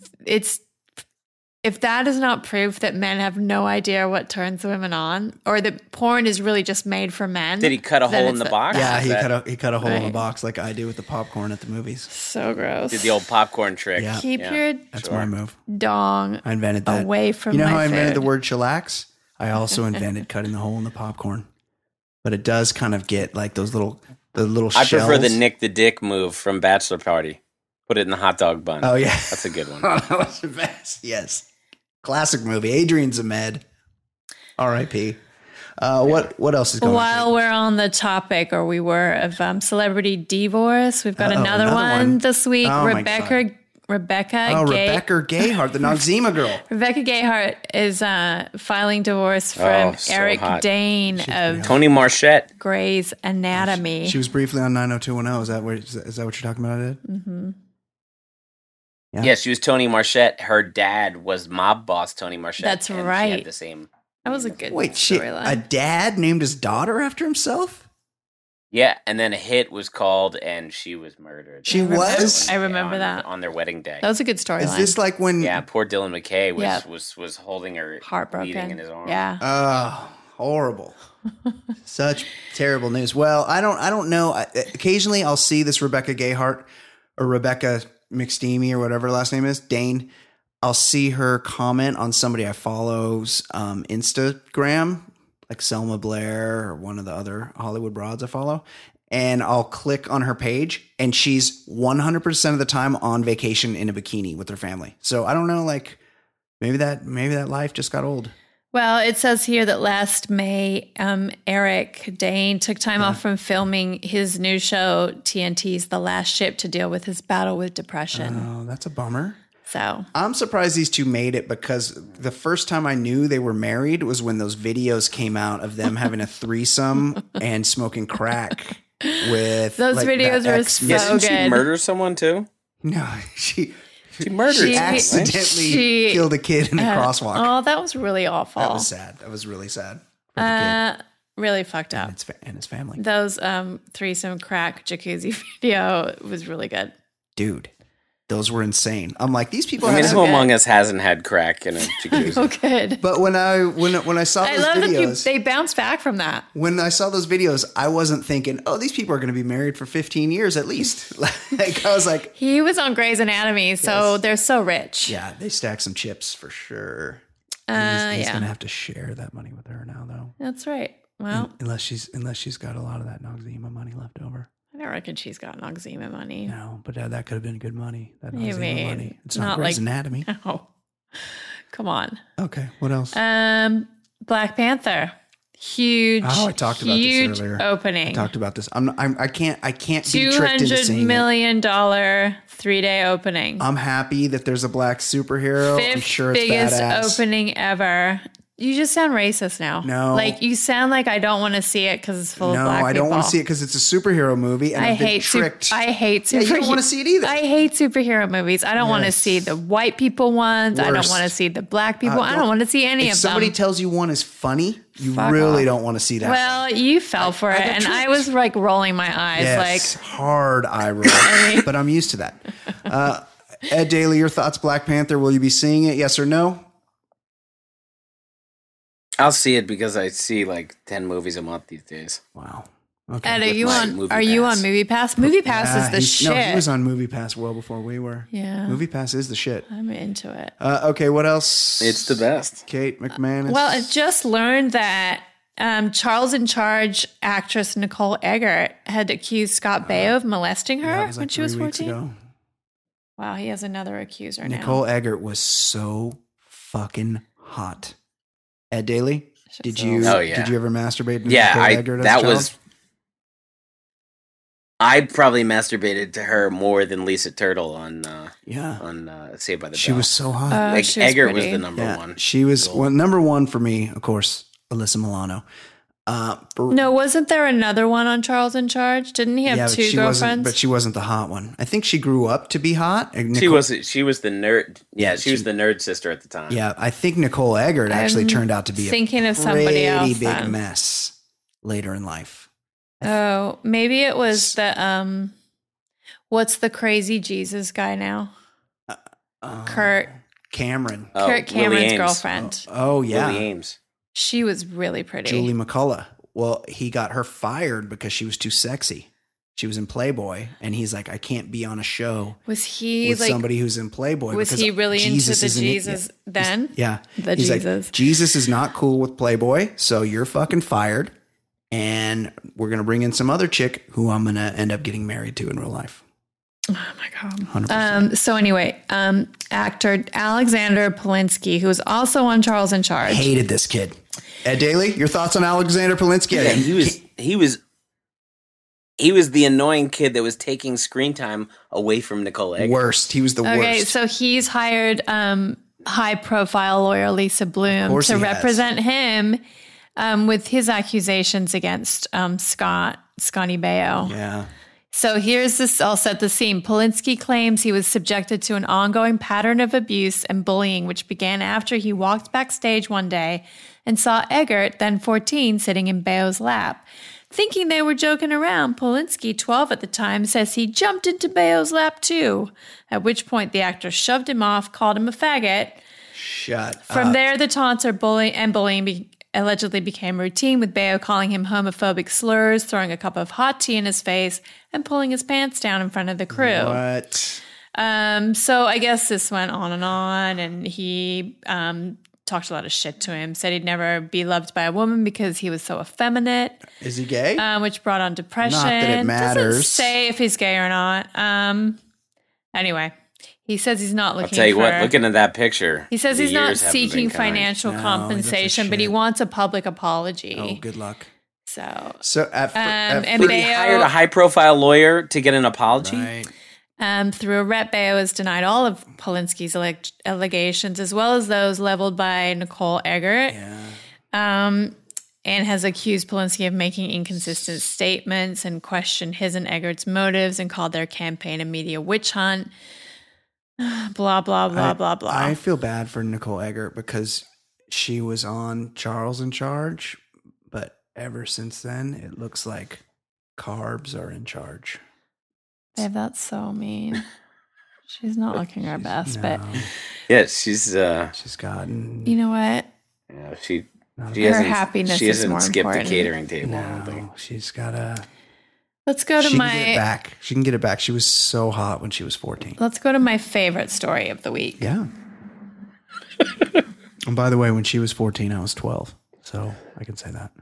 if that is not proof that men have no idea what turns women on, or that porn is really just made for men. Did he cut a hole in the box? Yeah, he cut a hole in the box like I do with the popcorn at the movies. So gross. Did the old popcorn trick. Yeah. Keep your my move. Dong I invented that. away from my You know how I food. invented the word chillax? I also invented cutting the hole in the popcorn. But it does kind of get like the little shells. I prefer the Nick the Dick move from Bachelor Party. Put it in the hot dog bun. Oh, yeah. That's a good one. That was the best. Yes. Classic movie. Adrian Zemed. R.I.P. What else is going on? While we're on the topic, or we were, of celebrity divorce, we've got another one this week. Oh, Rebecca Rebecca Gayheart, the Noxzema girl. Rebecca Gayheart is filing divorce from Eric Dane of Tony Marchette, Grey's Anatomy. She was briefly on 90210. Is that what you're talking about, Ed? Mm-hmm. Yeah, she was Tony Marchette. Her dad was mob boss Tony Marchette. That's right. She had the same. That was a good storyline. A dad named his daughter after himself? Yeah, and then a hit was called, and she was murdered. She was? I remember that. On their wedding day. That was a good storyline. Is this like when... Yeah, poor Dylan McKay was holding her... Heartbroken. Bleeding in his arm. Yeah. Oh, horrible. Such terrible news. Well, I don't know. Occasionally I'll see this Rebecca Gayheart or Rebecca McSteamy or whatever her last name is, Dane. I'll see her comment on somebody I follow's Instagram, like Selma Blair or one of the other Hollywood broads I follow. And I'll click on her page and she's 100% of the time on vacation in a bikini with her family. So I don't know, like maybe that life just got old. Well, it says here that last May, Eric Dane took time off from filming his new show, TNT's The Last Ship, to deal with his battle with depression. Oh, that's a bummer. So I'm surprised these two made it, because the first time I knew they were married was when those videos came out of them having a threesome and smoking crack with those videos were so good. Didn't she murder someone too? No, she murdered. Accidentally killed a kid in a crosswalk. Oh, that was really awful. That was sad. That was really sad. For the kid. Really fucked up. And his family. Those threesome crack jacuzzi video was really good. Dude, Those were insane. I'm like, these people I mean, have who among us hasn't had crack in a jacuzzi? Oh, good. But when I saw I those love videos, that they bounced back from that. when I saw those videos, I wasn't thinking, oh, these people are going to be married for 15 years at least. Like, I was like, He was on Grey's Anatomy, so they're so rich. yeah, they stacked some chips for sure. And he's Yeah. going to have to share that money with her now, though. That's right. Well, Unless she's got a lot of that Noxzema money left over. I don't reckon she's got Noxzema money. No, but that could have been good money. That You Noxzema mean, money. It's not not Grey's like- Anatomy. Oh, come on. Okay, what else? Black Panther. Huge. I talked about this huge earlier. opening. I talked about this. I can't be tricked into $200 seeing it. million 3-day opening. I'm happy that there's a black superhero. I'm Fifth sure it's biggest badass. opening ever. You just sound racist now. No. Like, you sound like I don't want to see it because it's full of No, black people. I don't want to see it because it's a superhero movie, and I I've been hate tricked. I hate Yeah, you don't superhe- wanna see it either. I hate superhero movies. I don't want to Yes. see the white people ones. I don't Worst. want to see the black people. I don't want to see any if of somebody them. tells you one is funny, you Fuck really off. don't want to see that. Well, you fell for it, got and I tricked. was like rolling my eyes, yes, like hard eye roll, but I'm used to that. Ed Daly, your thoughts? Black Panther? Will you be seeing it? Yes or no? I'll see it because I see like 10 movies a month these days. Wow. Okay. Ed, are with you my on? Movie Are you Pass. on Movie Pass? Movie Pass is the shit. No, he was on Movie Pass well before we were. Yeah. Movie Pass is the shit. I'm into it. Okay, what else? It's the best. Kate McManus. Well, I just learned that Charles in Charge actress Nicole Eggert had accused Scott Baio of molesting her that was like when she was 3 weeks 14. ago. Wow, he has another accuser Nicole Eggert was so fucking hot. Ed Daly, did you Oh, yeah. did you ever masturbate to Yeah, Nicole Eggert as a that child? was. I probably masturbated to her more than Lisa Turtle on Saved by the Bell. She was so hot. now. Like She was Eggert was pretty. the number one. She was Gold. well, number one for me, of course, Alyssa Milano. No, wasn't there another one on Charles in Charge? Didn't he have but two she wasn't. girlfriends? But she wasn't the hot one. I think she grew up to be hot. And She Nicole- was the nerd. Yeah, she was she- the nerd sister at the time. Yeah, I think Nicole Eggert actually I'm turned out to be thinking a of somebody pretty else big then. mess later in life. Oh, maybe it was the what's the crazy Jesus guy now? Kurt Cameron. Oh, Kurt Lily Cameron's Ames. girlfriend. Oh yeah, Lily Ames. She was really pretty. Julie McCullough. Well, he got her fired because she was too sexy. She was in Playboy, and he's like, I can't be on a show Was he with like? somebody who's in Playboy. Was because he really Jesus into the isn't it- Jesus then? Yeah. The He's Jesus. like, Jesus is not cool with Playboy, so you're fucking fired. And we're going to bring in some other chick who I'm going to end up getting married to in real life. Oh my god. 100%. So anyway, actor Alexander Polinsky, who was also on Charles in Charge. Hated this kid. Ed Daly, your thoughts on Alexander Polinsky? Yeah, he was the annoying kid that was taking screen time away from Nicole Eggert. Worst. He was the Okay, worst. so he's hired high-profile lawyer Lisa Bloom course to he has. represent him with his accusations against Scotty Baio. Yeah. So here's this, I'll set the scene. Polinsky claims he was subjected to an ongoing pattern of abuse and bullying, which began after he walked backstage one day and saw Eggert, then 14, sitting in Baio's lap. Thinking they were joking around, Polinsky, 12 at the time, says he jumped into Baio's lap too, at which point the actor shoved him off, called him a faggot. Shut From up. there, the taunts are bullying allegedly became routine, with Baio calling him homophobic slurs, throwing a cup of hot tea in his face, and pulling his pants down in front of the crew. What? So I guess this went on, and he talked a lot of shit to him, said he'd never be loved by a woman because he was so effeminate, Is he gay? which brought on depression. Not that it matters. Doesn't say if he's gay or not. Anyway, he says he's not I'll looking tell you for... what, looking at that picture. He says the he's not years haven't been seeking kind. financial No, he doesn't compensation, but he shit. wants a public apology. Oh, good luck. So, So at and But he Baio- hired a high-profile lawyer to get an apology. right. through a rep, Baio has denied all of Polinsky's allegations, as well as those leveled by Nicole Eggert, and has accused Polinsky of making inconsistent statements and questioned his and Eggert's motives and called their campaign a media witch hunt. Blah, blah, blah, blah, blah. I feel bad for Nicole Eggert because she was on Charles in Charge, but ever since then, it looks like carbs are in charge. Babe, that's so mean. She's not looking her best, but Yeah, she's gotten. you know what? yeah, she Her hasn't happiness she is hasn't more skipped important. the catering table. I don't think. No, she's got a. Let's go to She can get it my back. She can get it back. She was so hot when she was 14. let's go to my favorite story of the week. Yeah. And by the way, when she was 14, I was 12. So I can say that.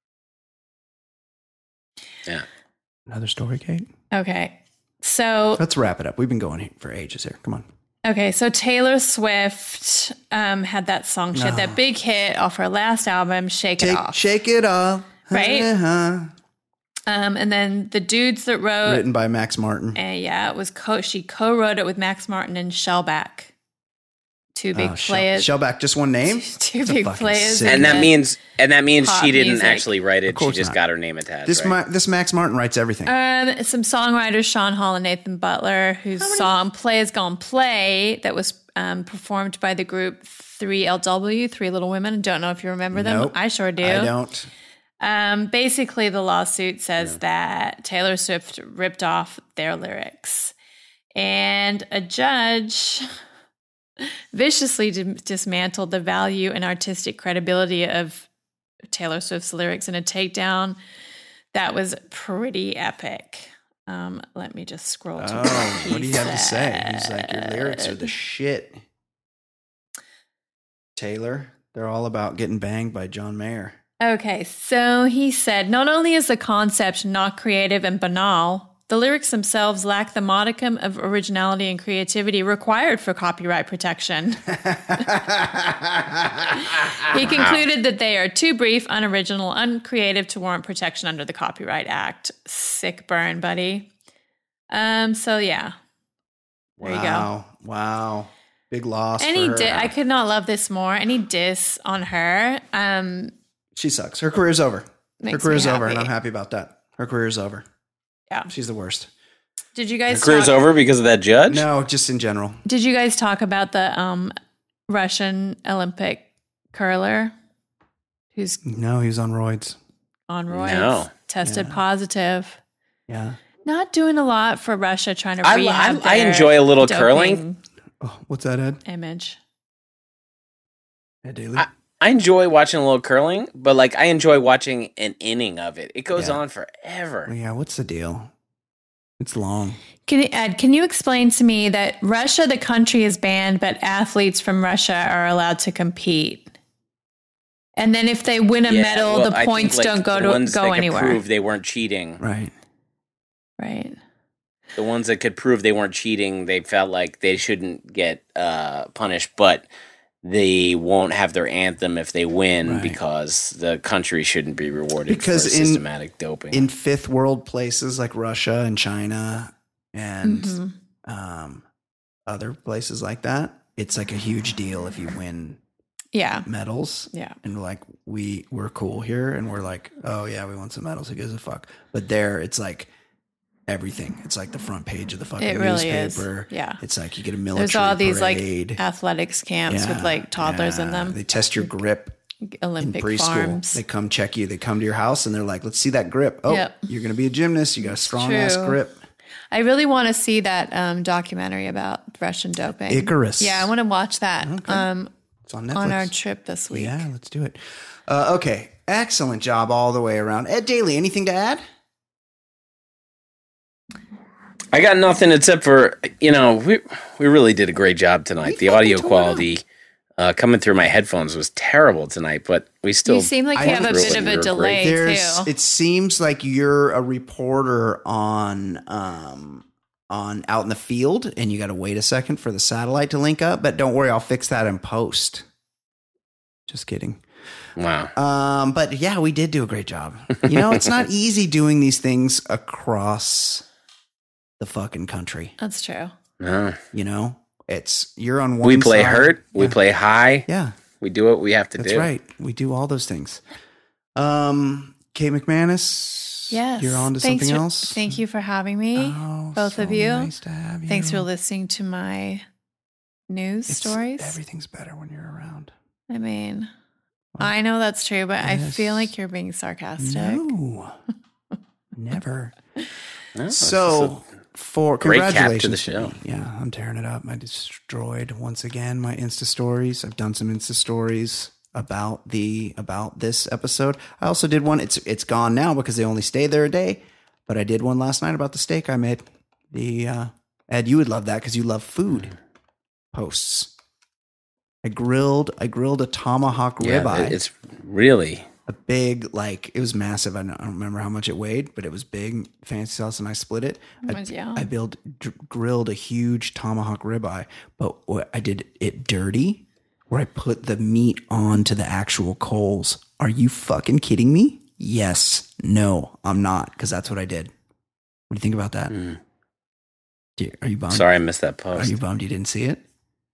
Yeah. Another story, Kate? Okay. So Let's wrap it up. We've been going here for ages here. Come on. okay, so Taylor Swift had that song. She had that big hit off her last album, Shake It Off. Shake It Off. Right? Uh-huh. And then the dudes that wrote Written by Max Martin. it was she co-wrote it with Max Martin and Shellback. Two big players. Shellback, just one name? Two That's a big fucking players. sick And that means Pop she didn't music. actually write it. Of course She just not. got her name attached. This right? this Max Martin writes everything. Some songwriters, Sean Hall and Nathan Butler, whose song "Players Gone Play" that was performed by the group 3LW, Three Little Women. Don't know if you remember them. Nope. I sure do. I don't. Basically, the lawsuit says that Taylor Swift ripped off their lyrics, and a judge viciously dismantled the value and artistic credibility of Taylor Swift's lyrics in a takedown that was pretty epic. Let me just scroll to what What do you have to say? said. He's like, your lyrics are the shit. Taylor, they're all about getting banged by John Mayer. Okay, so he said, not only is the concept not creative and banal, the lyrics themselves lack the modicum of originality and creativity required for copyright protection. He concluded that they are too brief, unoriginal, uncreative to warrant protection under the Copyright Act. Sick burn, buddy. So yeah. There you go. Wow. Big loss Any for her. I could not love this more. Any diss on her. She sucks. Her career's over. Her Makes career's me over, and happy. I'm happy about that. Her career's over. Yeah. She's the worst. Did you guys Career's talk, over because of that judge? No, just in general. Did you guys talk about the Russian Olympic curler who's No, he was on roids. on roids, No. tested positive? Yeah. Not doing a lot for Russia trying to I rehab I their enjoy a little doping curling. Oh, what's that, Ed? image. Ed Daly? I enjoy watching a little curling, but like I enjoy watching an inning of it. It goes on forever. Yeah, what's the deal? It's long. Ed, can you explain to me that Russia, the country, is banned, but athletes from Russia are allowed to compete? And then if they win a medal, well, the I points think, like, don't the ones that go could anywhere. prove they weren't cheating. Right. Right. The ones that could prove they weren't cheating, they felt like they shouldn't get punished, but they won't have their anthem if they win Right. because the country shouldn't be rewarded Because for systematic doping. In fifth world places like Russia and China and other places like that, it's like a huge deal if you win Yeah. medals. Yeah. And like we're cool here and we're like, oh yeah, we won some medals. Who gives a fuck? But there it's like everything. It's like the front page of the fucking It really is. newspaper. Yeah. It's like you get a military There's all these parade. like athletics camps with like toddlers in them. They test your grip in Olympic preschool. farms. They come check you. They come to your house and they're like, let's see that grip. Oh, Yep. you're going to be a gymnast. You got a strong ass true. grip. I really want to see that documentary about Russian doping. Icarus. Yeah, I want to watch that It's on Netflix. on our trip this week. Yeah, let's do it. Okay. Excellent job all the way around. Ed Daly, anything to add? I got nothing except for, we really did a great job tonight. The fucking audio tore it quality coming through my headphones was terrible tonight, but we still... You seem like I you have a think bit of we a were delay too. It seems like you're a reporter on out in the field and you got to wait a second for the satellite to link up, but don't worry, I'll fix that in post. Just kidding. Wow. But yeah, we did do a great job. It's not easy doing these things across the fucking country. That's true. No. It's you're on one We play side. hurt. We Yeah. play high. Yeah, We do what we have to that's do. right. We do all those things. Kay McManus. Yes. You're on to Thanks something for- else. Thank you for having me, Oh, both so of you. Nice to have you. Thanks for listening to my news stories. Everything's better when you're around. I mean, I know that's true, but I Yes. feel like you're being sarcastic. No, never. No, it's So, for Great cap congratulations to the show. me. Yeah, I'm tearing it up. I destroyed once again my Insta stories. I've done some Insta stories about this episode. I also did one. It's gone now because they only stay there a day. But I did one last night about the steak I made. Ed, you would love that because you love food posts. I grilled a tomahawk ribeye. It's really a big, it was massive. I don't remember how much it weighed, but it was big, fancy sauce, and I split it. I grilled a huge tomahawk ribeye, but I did it dirty, where I put the meat onto the actual coals. Are you fucking kidding me? Yes. No, I'm not, because that's what I did. What do you think about that? Are you bummed? Sorry, I missed that post. Are you bummed you didn't see it?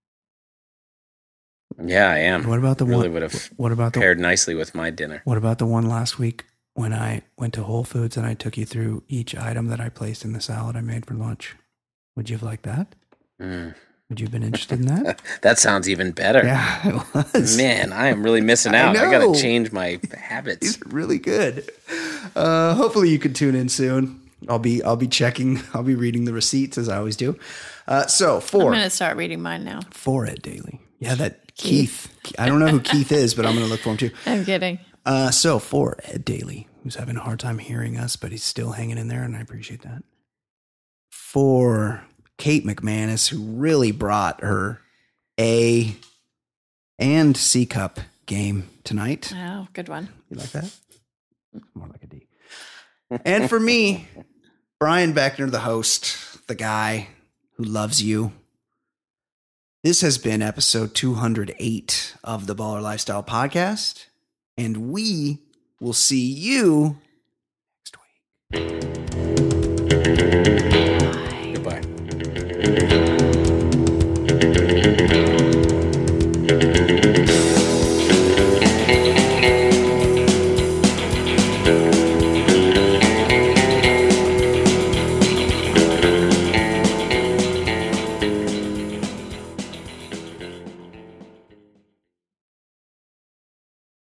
Yeah, I am. What about the really one? Would have paired paired nicely with my dinner. What about the one last week when I went to Whole Foods and I took you through each item that I placed in the salad I made for lunch? Would you have liked that? Would you have been interested in that? That sounds even better. Yeah, it was. Man, I am really missing out. I got to change my habits. These are really good. Hopefully you can tune in soon. I'll be checking. I'll be reading the receipts as I always do. I'm going to start reading mine now. For Ed Daly. Yeah, that Keith. I don't know who Keith is, but I'm going to look for him too. I'm kidding. So for Ed Daly, who's having a hard time hearing us, but he's still hanging in there, and I appreciate that. For Kate McManus, who really brought her A and C cup game tonight. Oh, good one. You like that? More like a D. And for me, Brian Beckner, the host, the guy who loves you. This has been episode 208 of the Baller Lifestyle Podcast, and we will see you next week. Goodbye.